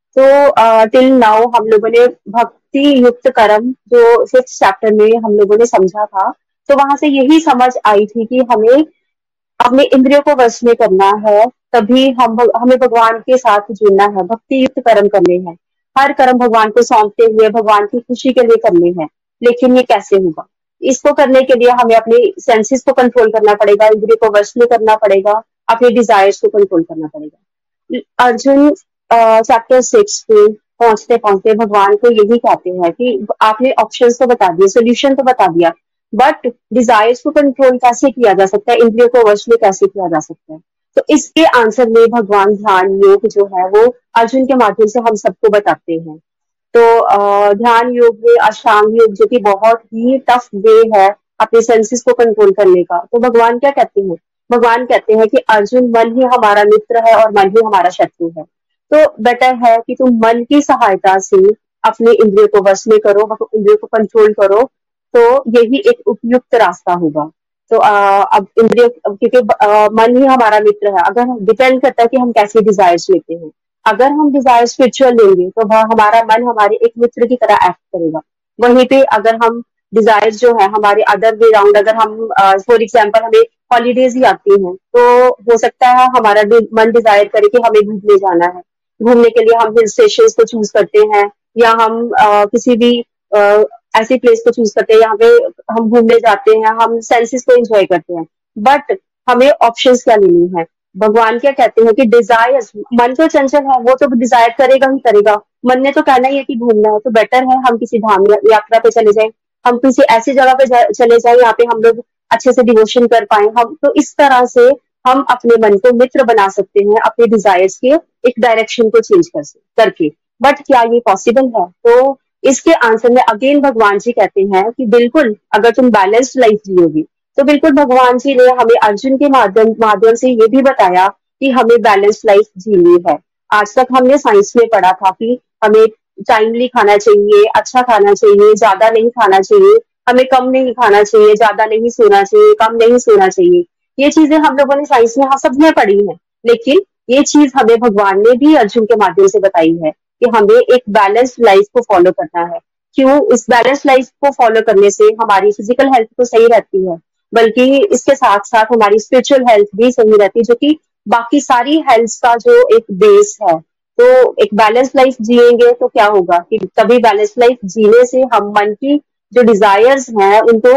तो टिल नाउ हम लोगों ने भक्ति युक्त कर्म जो फिफ्थ चैप्टर में हम लोगों ने समझा था, तो वहां से यही समझ आई थी कि हमें अपने इंद्रियों को वश में करना है, तभी हम हमें भगवान के साथ जुड़ना है, भक्ति युक्त कर्म करने हैं। हर कर्म भगवान को सौंपते हुए भगवान की खुशी के लिए करने हैं। लेकिन ये कैसे होगा? इसको करने के लिए हमें अपने सेंसेस को कंट्रोल करना पड़ेगा, इंद्रियों को वश में करना पड़ेगा, अपने डिजायर्स को कंट्रोल करना पड़ेगा। अर्जुन चैप्टर सिक्स पे पहुंचते पहुंचते भगवान को यही कहते हैं कि आपने ऑप्शंस तो बता दिए, सोल्यूशन तो बता दिया, बट डिजायर्स को कंट्रोल कैसे किया जा सकता है, इंद्रियों को वश में कैसे किया जा सकता है? तो इसके आंसर में भगवान ध्यान योग जो है वो अर्जुन के माध्यम से हम सबको बताते हैं। तो अ, ध्यान योग में अष्टांग योग जो कि बहुत ही टफ वे है अपने सेंसेस को कंट्रोल करने का, तो भगवान क्या कहते हैं? भगवान कहते हैं कि अर्जुन, मन ही हमारा मित्र है और मन ही हमारा शत्रु है। तो बेटर है कि तुम मन की सहायता से अपने इंद्रियों को वश में करो, इंद्रियों को कंट्रोल करो, तो यही एक उपयुक्त रास्ता होगा। तो आ, अब इंद्रिय, क्योंकि मन ही हमारा मित्र है, अगर डिपेंड करता है कि हम कैसे डिजायर्स लेते हैं। अगर हम डिजायर स्पिरिचुअल लेंगे तो हमारा मन हमारे एक मित्र की तरह एक्ट करेगा। वहीं पे अगर हम डिजायर जो है हमारे अदर वे राउंड, अगर हम फॉर एग्जाम्पल हमें हॉलीडेज ही आती हैं, तो हो सकता है हमारा मन डिजायर करे कि हमें घूमने जाना है। घूमने के लिए हम हिल स्टेशन को चूज करते हैं, या हम आ, किसी भी आ, ऐसी प्लेस को चूज करते हैं यहाँ पे हम घूमने जाते हैं, हम सेंसेस को एंजॉय करते हैं। बट हमें ऑप्शंस क्या लेनी है? भगवान क्या कहते हैं कि डिजायर, मन तो चंचल है, वो तो डिजायर करेगा ही करेगा। मन ने तो कहना ही है कि घूमना है, तो बेटर है हम किसी धाम यात्रा पे चले जाएं, हम किसी ऐसी जगह पे चले जाएं यहाँ पे हम लोग अच्छे से डिवोशन कर पाए हम। तो इस तरह से हम अपने मन को मित्र बना सकते हैं, अपने डिजायर्स के एक डायरेक्शन को चेंज कर करके। बट क्या ये पॉसिबल है? तो इसके आंसर में अगेन भगवान जी कहते हैं कि बिल्कुल, अगर तुम बैलेंस्ड लाइफ जियोगी तो बिल्कुल भगवान जी ने हमें अर्जुन के माध्यम माध्यम से ये भी बताया कि हमें बैलेंस्ड लाइफ जीनी है। आज तक हमने साइंस में पढ़ा था कि हमें टाइमली खाना चाहिए, अच्छा खाना चाहिए, ज्यादा नहीं खाना चाहिए, हमें कम नहीं खाना चाहिए, ज्यादा नहीं सोना चाहिए, कम नहीं सोना चाहिए। ये चीजें हम लोगों ने साइंस में हाँ सबने पढ़ी है, लेकिन ये चीज हमें भगवान ने भी अर्जुन के माध्यम से बताई है कि हमें एक बैलेंस्ड लाइफ को फॉलो करना है। क्यों? इस बैलेंस्ड लाइफ को फॉलो करने से हमारी फिजिकल हेल्थ तो सही रहती है, बल्कि इसके साथ साथ हमारी स्पिरिचुअल हेल्थ भी सही रहती है, जो कि बाकी सारी हेल्थ का जो एक बेस है। तो एक बैलेंस लाइफ जिएंगे तो क्या होगा कि तभी बैलेंस लाइफ जीने से हम मन की जो डिजायर्स हैं उनको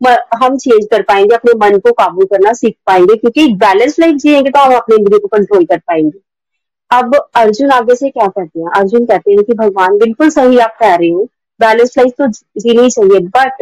हम चेंज कर पाएंगे, अपने मन को काबू करना सीख पाएंगे, क्योंकि बैलेंस लाइफ जिएंगे तो हम अपने इंद्रिय को कंट्रोल कर पाएंगे। अब अर्जुन आगे से क्या कहते हैं? अर्जुन कहते हैं कि भगवान बिल्कुल सही आप कह रहे हो, बैलेंस लाइफ तो जीनी चाहिए, बट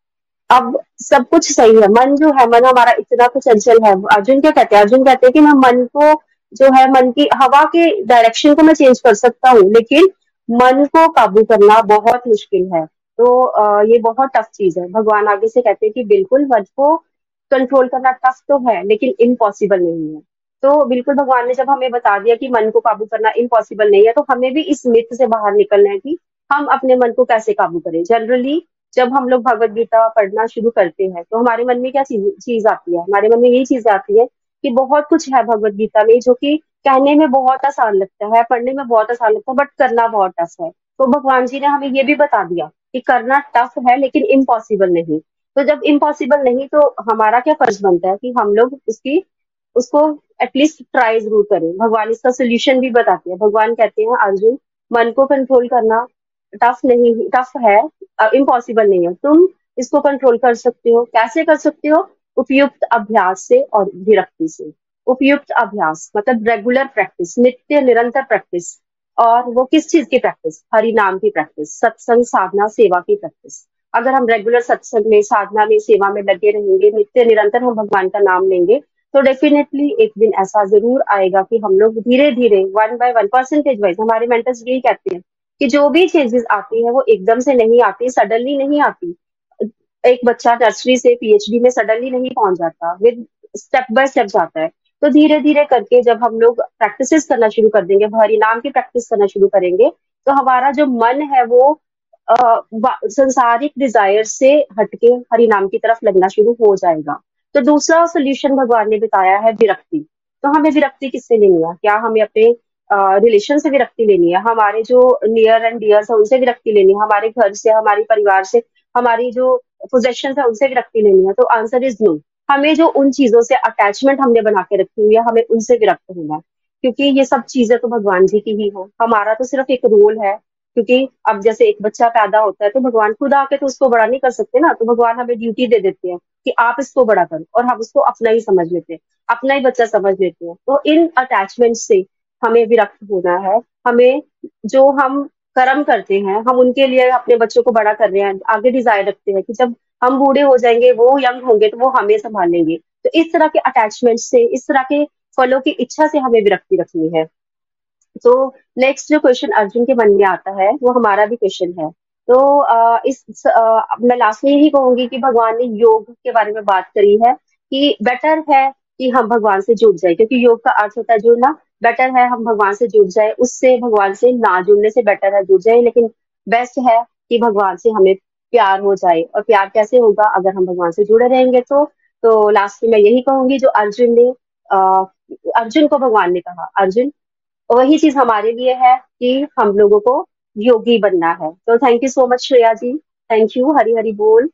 अब सब कुछ सही है, मन जो है, मन हमारा इतना तो चंचल है। अर्जुन क्या कहते हैं? अर्जुन कहते हैं कि मैं मन को जो है, मन की हवा के डायरेक्शन को मैं चेंज कर सकता हूँ, लेकिन मन को काबू करना बहुत मुश्किल है। तो आ, ये बहुत टफ चीज है। भगवान आगे से कहते हैं कि बिल्कुल मन को कंट्रोल करना टफ तो है, लेकिन इम्पॉसिबल नहीं है। तो बिल्कुल भगवान ने जब हमें बता दिया कि मन को काबू करना इम्पॉसिबल नहीं है, तो हमें भी इस मिथ से बाहर निकलना है कि हम अपने मन को कैसे काबू करें। जनरली जब हम लोग भगवत गीता पढ़ना शुरू करते हैं तो हमारे मन में क्या चीज चीज आती है, हमारे मन में यही चीज आती है कि बहुत कुछ है भगवत गीता में जो कि कहने में बहुत आसान लगता है, पढ़ने में बहुत आसान लगता है, बट करना बहुत टफ है। तो भगवान जी ने हमें ये भी बता दिया कि करना टफ है लेकिन इम्पॉसिबल नहीं। तो जब इम्पॉसिबल नहीं तो हमारा क्या फर्ज बनता है कि हम लोग उसकी उसको एटलीस्ट ट्राई जरूर करें। भगवान इसका सोल्यूशन भी बताते हैं। भगवान कहते हैं अर्जुन, मन को कंट्रोल करना टफ नहीं, टफ है, इम्पॉसिबल नहीं है। तुम इसको कंट्रोल कर सकते हो। कैसे कर सकते हो? उपयुक्त अभ्यास से और विरक्ति से। उपयुक्त अभ्यास मतलब रेगुलर प्रैक्टिस, नित्य निरंतर प्रैक्टिस। और वो किस चीज की प्रैक्टिस? हरि नाम की प्रैक्टिस, सत्संग साधना सेवा की प्रैक्टिस। अगर हम रेगुलर सत्संग में, साधना में, सेवा में लगे रहेंगे, नित्य निरंतर हम भगवान का नाम लेंगे, तो डेफिनेटली एक दिन ऐसा जरूर आएगा कि हम लोग धीरे धीरे one by one percentage wise, हमारे मेंटर्स यही कहते हैं कि जो भी चेंजेस आती है वो एकदम से नहीं आती, सडनली नहीं आती। एक बच्चा नर्सरी से पीएचडी में सडनली नहीं पहुंच जाता, विद स्टेप बाय स्टेप जाता है। तो धीरे धीरे करके जब हम लोग प्रैक्टिसेस करना शुरू कर देंगे, हरि नाम की प्रैक्टिस करना शुरू करेंगे, तो हमारा जो मन है वो अ, वा- सांसारिक डिजायर से हटके हरि नाम की तरफ लगना शुरू हो जाएगा। तो दूसरा सोल्यूशन भगवान ने बताया है विरक्ति। तो हमें विरक्ति किससे लेनी है? क्या हमें अपने रिलेशन से विरक्ति लेनी है? हमारे जो नियर एंड डियर्स है उनसे विरक्ति लेनी है? हमारे घर से, हमारे परिवार से, हमारी जो पोजेशन है उनसे विरक्ति लेनी है? तो आंसर इज नो। हमें जो उन चीजों से अटैचमेंट हमने बना के रखी हुई है, हमें उनसे विरक्त होना है। क्योंकि ये सब चीजें तो भगवान जी की ही है, हमारा तो सिर्फ एक रोल है। क्योंकि अब जैसे एक बच्चा पैदा होता है तो भगवान खुद आके तो उसको बड़ा नहीं कर सकते ना, तो भगवान हमें ड्यूटी दे देते हैं कि आप इसको बड़ा करो, और हम उसको अपना ही समझ लेते हैं, अपना ही बच्चा समझ लेते हैं। तो इन अटैचमेंट से हमें विरक्त होना है। हमें जो हम कर्म करते हैं, हम उनके लिए अपने बच्चों को बड़ा कर रहे हैं, आगे डिजायर रखते हैं कि जब हम बूढ़े हो जाएंगे, वो यंग होंगे, तो वो हमें संभालेंगे। तो इस तरह के अटैचमेंट से, इस तरह के फलों की इच्छा से हमें विरक्ति रखनी है। तो नेक्स्ट जो क्वेश्चन अर्जुन के मन में आता है वो हमारा भी क्वेश्चन है। तो अ, इस अ, मैं लास्ट में यही कहूंगी कि भगवान ने योग के बारे में बात करी है कि बेटर है कि हम भगवान से जुड़ जाए, क्योंकि योग का अर्थ होता है जुड़ना। बेटर है हम भगवान से जुड़ जाए, उससे भगवान से ना जुड़ने से बेटर है जुड़ जाए। लेकिन बेस्ट है कि भगवान से हमें प्यार हो जाए। और प्यार कैसे होगा? अगर हम भगवान से जुड़े रहेंगे तो तो लास्ट में मैं यही कहूंगी जो अर्जुन ने अ, अर्जुन को भगवान ने कहा, अर्जुन वही चीज हमारे लिए है कि हम लोगों को योगी बनना है। तो thank you so much Shreya ji. Thank you. Hari Hari बोल।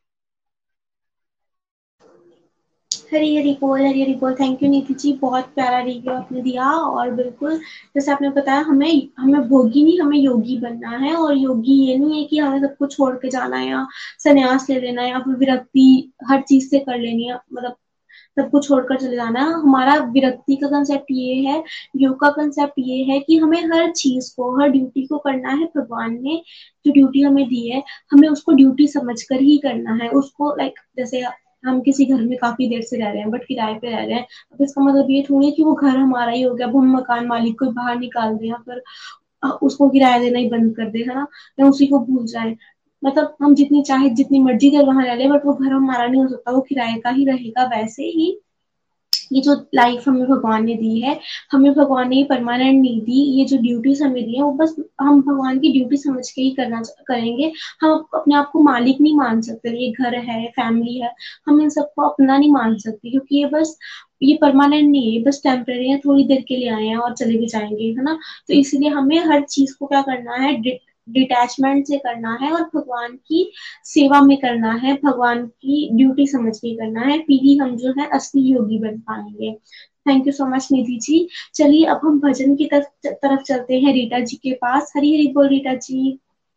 हरी हरी बोल, हरी हरी बोल। थैंक यू नीति जी, बहुत प्यारा रिव्यू आपने दिया। और बिल्कुल जैसे आपने बताया, हमें हमें भोगी नहीं, हमें योगी बनना है। और योगी ये नहीं है कि हमें सब कुछ छोड़ के जाना है या संन्यास ले लेना है या फिर विरक्ति हर चीज से कर लेनी है, मतलब सब कुछ छोड़कर चले जाना है। हमारा विरक्ति का कंसेप्ट ये है, योग का कंसेप्ट ये है कि हमें हर चीज को, हर ड्यूटी को करना है। भगवान ने जो ड्यूटी हमें दी है, हमें उसको ड्यूटी समझकर ही करना है उसको। लाइक जैसे हम किसी घर में काफी देर से रह रहे हैं बट किराए पे रह रहे हैं, अब इसका मतलब ये थोड़ी है कि वो घर हमारा ही हो गया। अब हम मकान मालिक को बाहर निकाल दें या फिर अ, उसको किराया देना ही बंद कर दे, है ना, या उसी को भूल जाए। मतलब हम जितनी चाहे जितनी मर्जी देर वहां रह ले, बट वो घर हमारा नहीं हो सकता, वो किराए का ही रहेगा। वैसे ही ये जो लाइफ हमें भगवान ने दी है, हमें भगवान ने परमानेंट नहीं दी। ये जो ड्यूटीज हमें दी है वो बस हम भगवान की ड्यूटी समझ के ही करना करेंगे। हम अपने आप को मालिक नहीं मान सकते। ये घर है, फैमिली है, हम इन सबको अपना नहीं मान सकते, क्योंकि ये बस ये परमानेंट नहीं है, ये बस टेम्परेरी है, थोड़ी देर के लिए आए हैं और चले भी जाएंगे, है ना। तो इसलिए हमें हर चीज को क्या करना है, डिटैचमेंट से करना है और भगवान की सेवा में करना है, भगवान की ड्यूटी समझ के करना है। फिर ही हम जो है असली योगी बन पाएंगे। Thank you so much Nidhi ji. चलिए अब हम भजन की तरफ तरफ चलते हैं, रीटा जी के पास। हरी हरी बोल रीटा जी।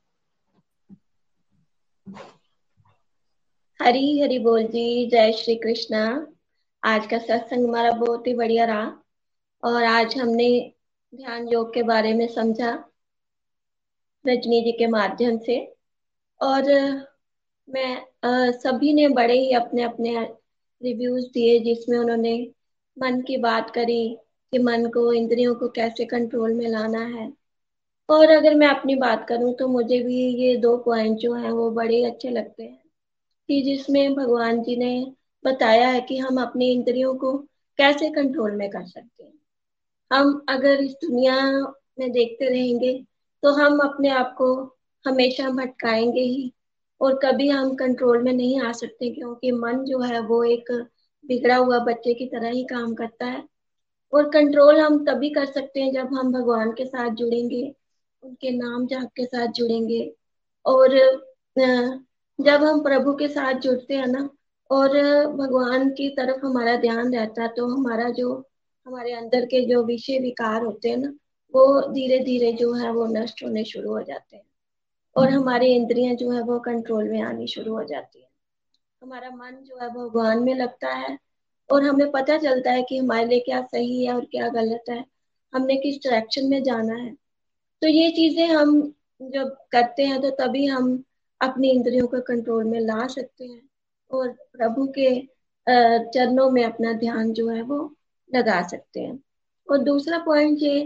हरी हरी बोल जी। जय श्री कृष्णा। आज का सत्संग हमारा बहुत ही बढ़िया रहा और आज हमने ध्यान योग के बारे में समझा रजनी जी के माध्यम से। और अ, मैं अ, सभी ने बड़े ही अपने अपने रिव्यूज दिए जिसमें उन्होंने मन की बात करी कि मन को, इंद्रियों को कैसे कंट्रोल में लाना है। और अगर मैं अपनी बात करूं तो मुझे भी ये दो पॉइंट जो हैं वो बड़े ही अच्छे लगते हैं कि जिसमें भगवान जी ने बताया है कि हम अपनी इंद्रियों को कैसे कंट्रोल में कर सकते हैं। हम अगर इस दुनिया में देखते रहेंगे तो हम अपने आप को हमेशा भटकाएंगे ही, और कभी हम कंट्रोल में नहीं आ सकते, क्योंकि मन जो है वो एक बिगड़ा हुआ बच्चे की तरह ही काम करता है। और कंट्रोल हम तभी कर सकते हैं जब हम भगवान के साथ जुड़ेंगे, उनके नाम जाप के साथ जुड़ेंगे। और अ, जब हम प्रभु के साथ जुड़ते हैं ना, और भगवान की तरफ हमारा ध्यान रहता है, तो हमारा जो हमारे अंदर के जो विषय विकार होते हैं ना, वो धीरे धीरे जो है वो नष्ट होने शुरू हो जाते हैं, और हमारी इंद्रियां जो है वो कंट्रोल में आनी शुरू हो जाती है। हमारा मन जो है भगवान में लगता है, और हमें पता चलता है कि हमारे लिए क्या सही है और क्या गलत है, हमने किस डायरेक्शन में जाना है। तो ये चीजें हम जब करते हैं तो तभी हम अपनी इंद्रियों को कंट्रोल में ला सकते हैं, और प्रभु के अ, चरणों में अपना ध्यान जो है वो लगा सकते हैं। और दूसरा पॉइंट ये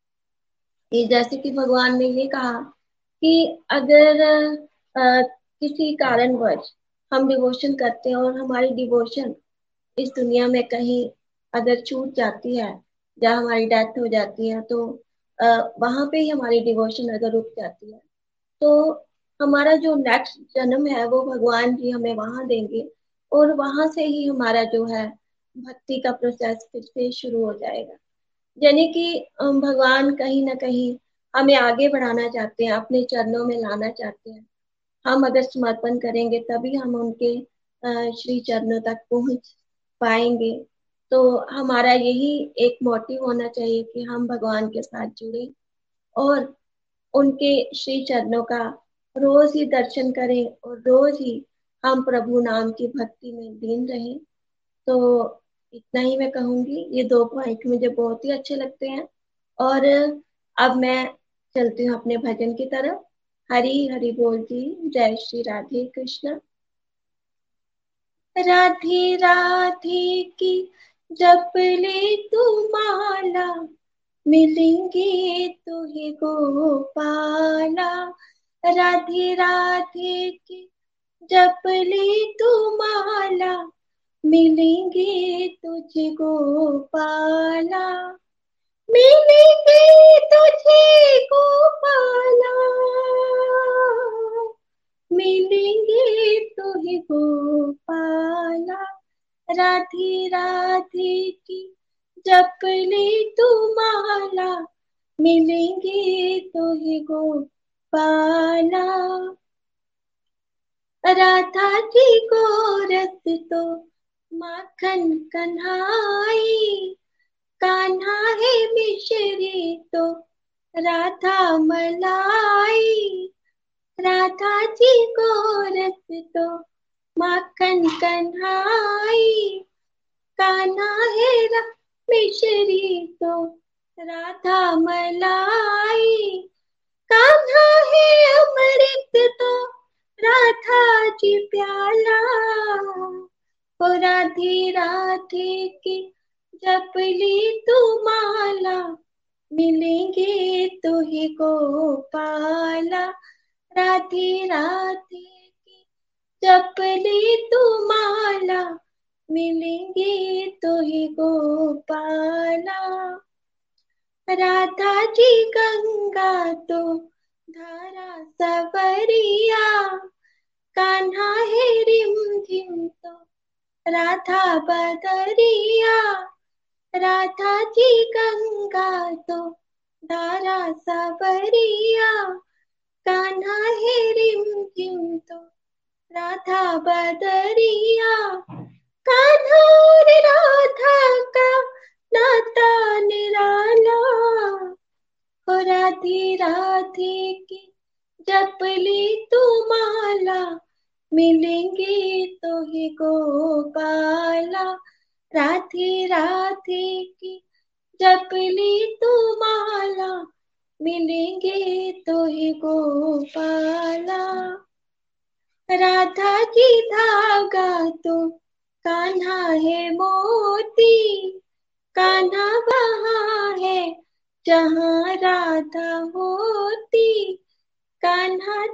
कि जैसे कि भगवान ने ये कहा कि अगर अ, किसी कारणवश हम डिवोशन करते हैं और हमारी डिवोशन इस दुनिया में कहीं अगर छूट जाती है या हमारी डेथ हो जाती है, तो आ, वहां पे ही हमारी डिवोशन अगर रुक जाती है, तो हमारा जो नेक्स्ट जन्म है वो भगवान जी हमें वहां देंगे, और वहां से ही हमारा जो है भक्ति का प्रोसेस फिर से शुरू हो जाएगा। यानी कि अम, भगवान कहीं ना कहीं हमें आगे बढ़ाना चाहते हैं, अपने चरणों में लाना चाहते हैं। हम अगर समर्पण करेंगे तभी हम उनके अ, श्री चरणों तक पहुंच पाएंगे। तो हमारा यही एक मोटिव होना चाहिए कि हम भगवान के साथ जुड़े और उनके श्री चरणों का रोज ही दर्शन करें, और रोज ही हम प्रभु नाम की भक्ति में लीन रहें। तो इतना ही मैं कहूंगी, ये दो पॉइंट मुझे बहुत ही अच्छे लगते हैं। और अब मैं चलती हूँ अपने भजन की तरफ। हरी हरि बोल जी। जय श्री राधे कृष्ण। राधे राधे की जप ले तू माला, मिलेंगे तुहे गोपाला। राधे राधे की जप ले तू माला, मिलेंगे तुझे गोपाला। मिलेंगे तुझे गोपाला, मिलेंगे तुहे गोपाला। राधे राधे की जप ले तू माला, मिलेंगे तुहे गोपाला। राधा जी को रस तो माखन कन्हाई, कान्हा है मिश्री तो राधा मलाई। राधा जी को रस तो माखन कन्हाई, कान्हा है मिश्री तो राधा मलाई। कान्हा है अमृत तो राधा जी प्याला। ओ राधे राधे की जप ली तू माला, मिलेंगे तुहे गोपाला। राधे राधे की जप ली तू माला, मिलेंगे तुहे गोपाला। राधा जी गंगा तो धारा सवरिया, कान्हा है रिम झिम तो राधा बदरिया। राधा जी गंगा तो धारा सवरिया, कान्हा है रिम झिम तो राधा बदरिया। कान्हा और राधा का नाता निराला। हो राधे राधे की जप ली तू माला, मिलेंगे तुहे गोपाला। राधे राधे की जप ली तू माला, मिलेंगे तुहे गोपाला। राधा जी धागा तो कान्हा है मोती, कान्हा वहाँ है जहाँ राधा होती। कान्हा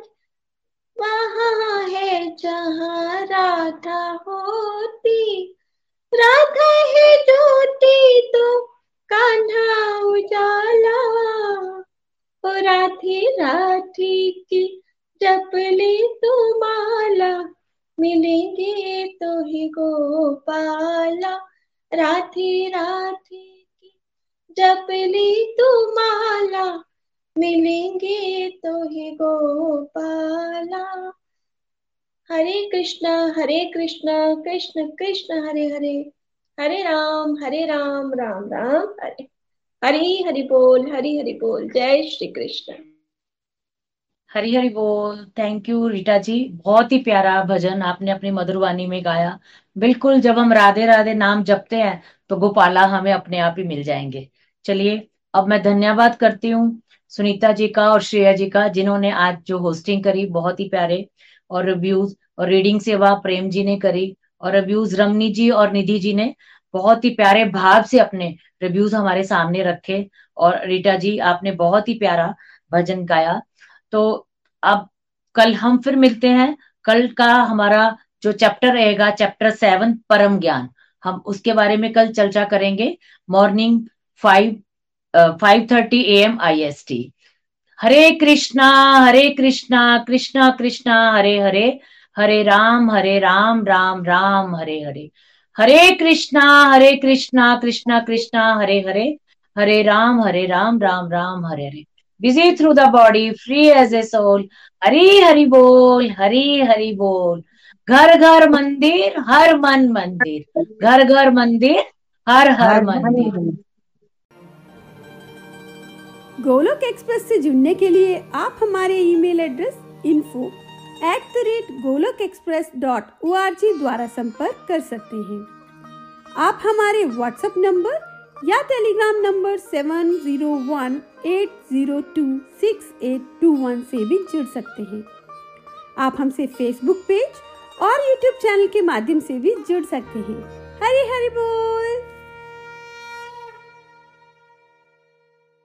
वहाँ है जहाँ राधा होती। राधा है ज्योति तो कान्हा उजाला, ओ राधे राधे की जप ले तू माला, मिलेंगे तो ही गोपाला। राधे राधे की जप ले तू माला, मिलेंगे तो ही गोपाला। हरे कृष्णा हरे कृष्णा कृष्ण कृष्ण हरे हरे, हरे राम हरे राम राम राम हरे। हरि हरि बोल, हरि हरि बोल। जय श्री कृष्ण। हरी हरी बोल। थैंक यू रीटा जी, बहुत ही प्यारा भजन आपने अपनी मधुरवाणी में गाया। बिल्कुल, जब हम राधे राधे नाम जपते हैं तो गोपाला हमें अपने आप ही मिल जाएंगे। चलिए, अब मैं धन्यवाद करती हूँ सुनीता जी का और श्रेया जी का, जिन्होंने आज जो होस्टिंग करी, बहुत ही प्यारे, और रिव्यूज और रीडिंग सेवा प्रेम जी ने करी, और रिव्यूज रमनी जी और निधि जी ने बहुत ही प्यारे भाव से अपने रिव्यूज हमारे सामने रखे। और रीटा जी, आपने बहुत ही प्यारा भजन गाया। तो अब कल हम फिर मिलते हैं। कल का हमारा जो चैप्टर रहेगा, चैप्टर सेवन परम ज्ञान, हम उसके बारे में कल चर्चा करेंगे। Morning five five thirty A M I S T. Hare Krishna Hare Krishna Krishna Krishna Hare Hare, Hare Ram Hare Ram Ram Ram Hare Hare. Hare Krishna Hare Krishna Krishna Krishna Hare Hare, Hare Ram Hare Ram Ram Ram Hare Hare. Busy through the body, free as a soul. Hari Hari बोल, हरी हरि बोल। घर घर मंदिर, हर मन मंदिर, घर घर मंदिर, हर हर मंदिर। गोलोक एक्सप्रेस से जुड़ने के लिए आप हमारे email address info at the rate Golok express dot O R G द्वारा संपर्क कर सकते हैं। आप हमारे व्हाट्सएप नंबर या Telegram number seven zero one eight zero two six eight two one से भी जुड़ सकते हैं। आप हमसे फेसबुक पेज और यूट्यूब चैनल के माध्यम से भी जुड़ सकते हैं। हरि हरि बोल।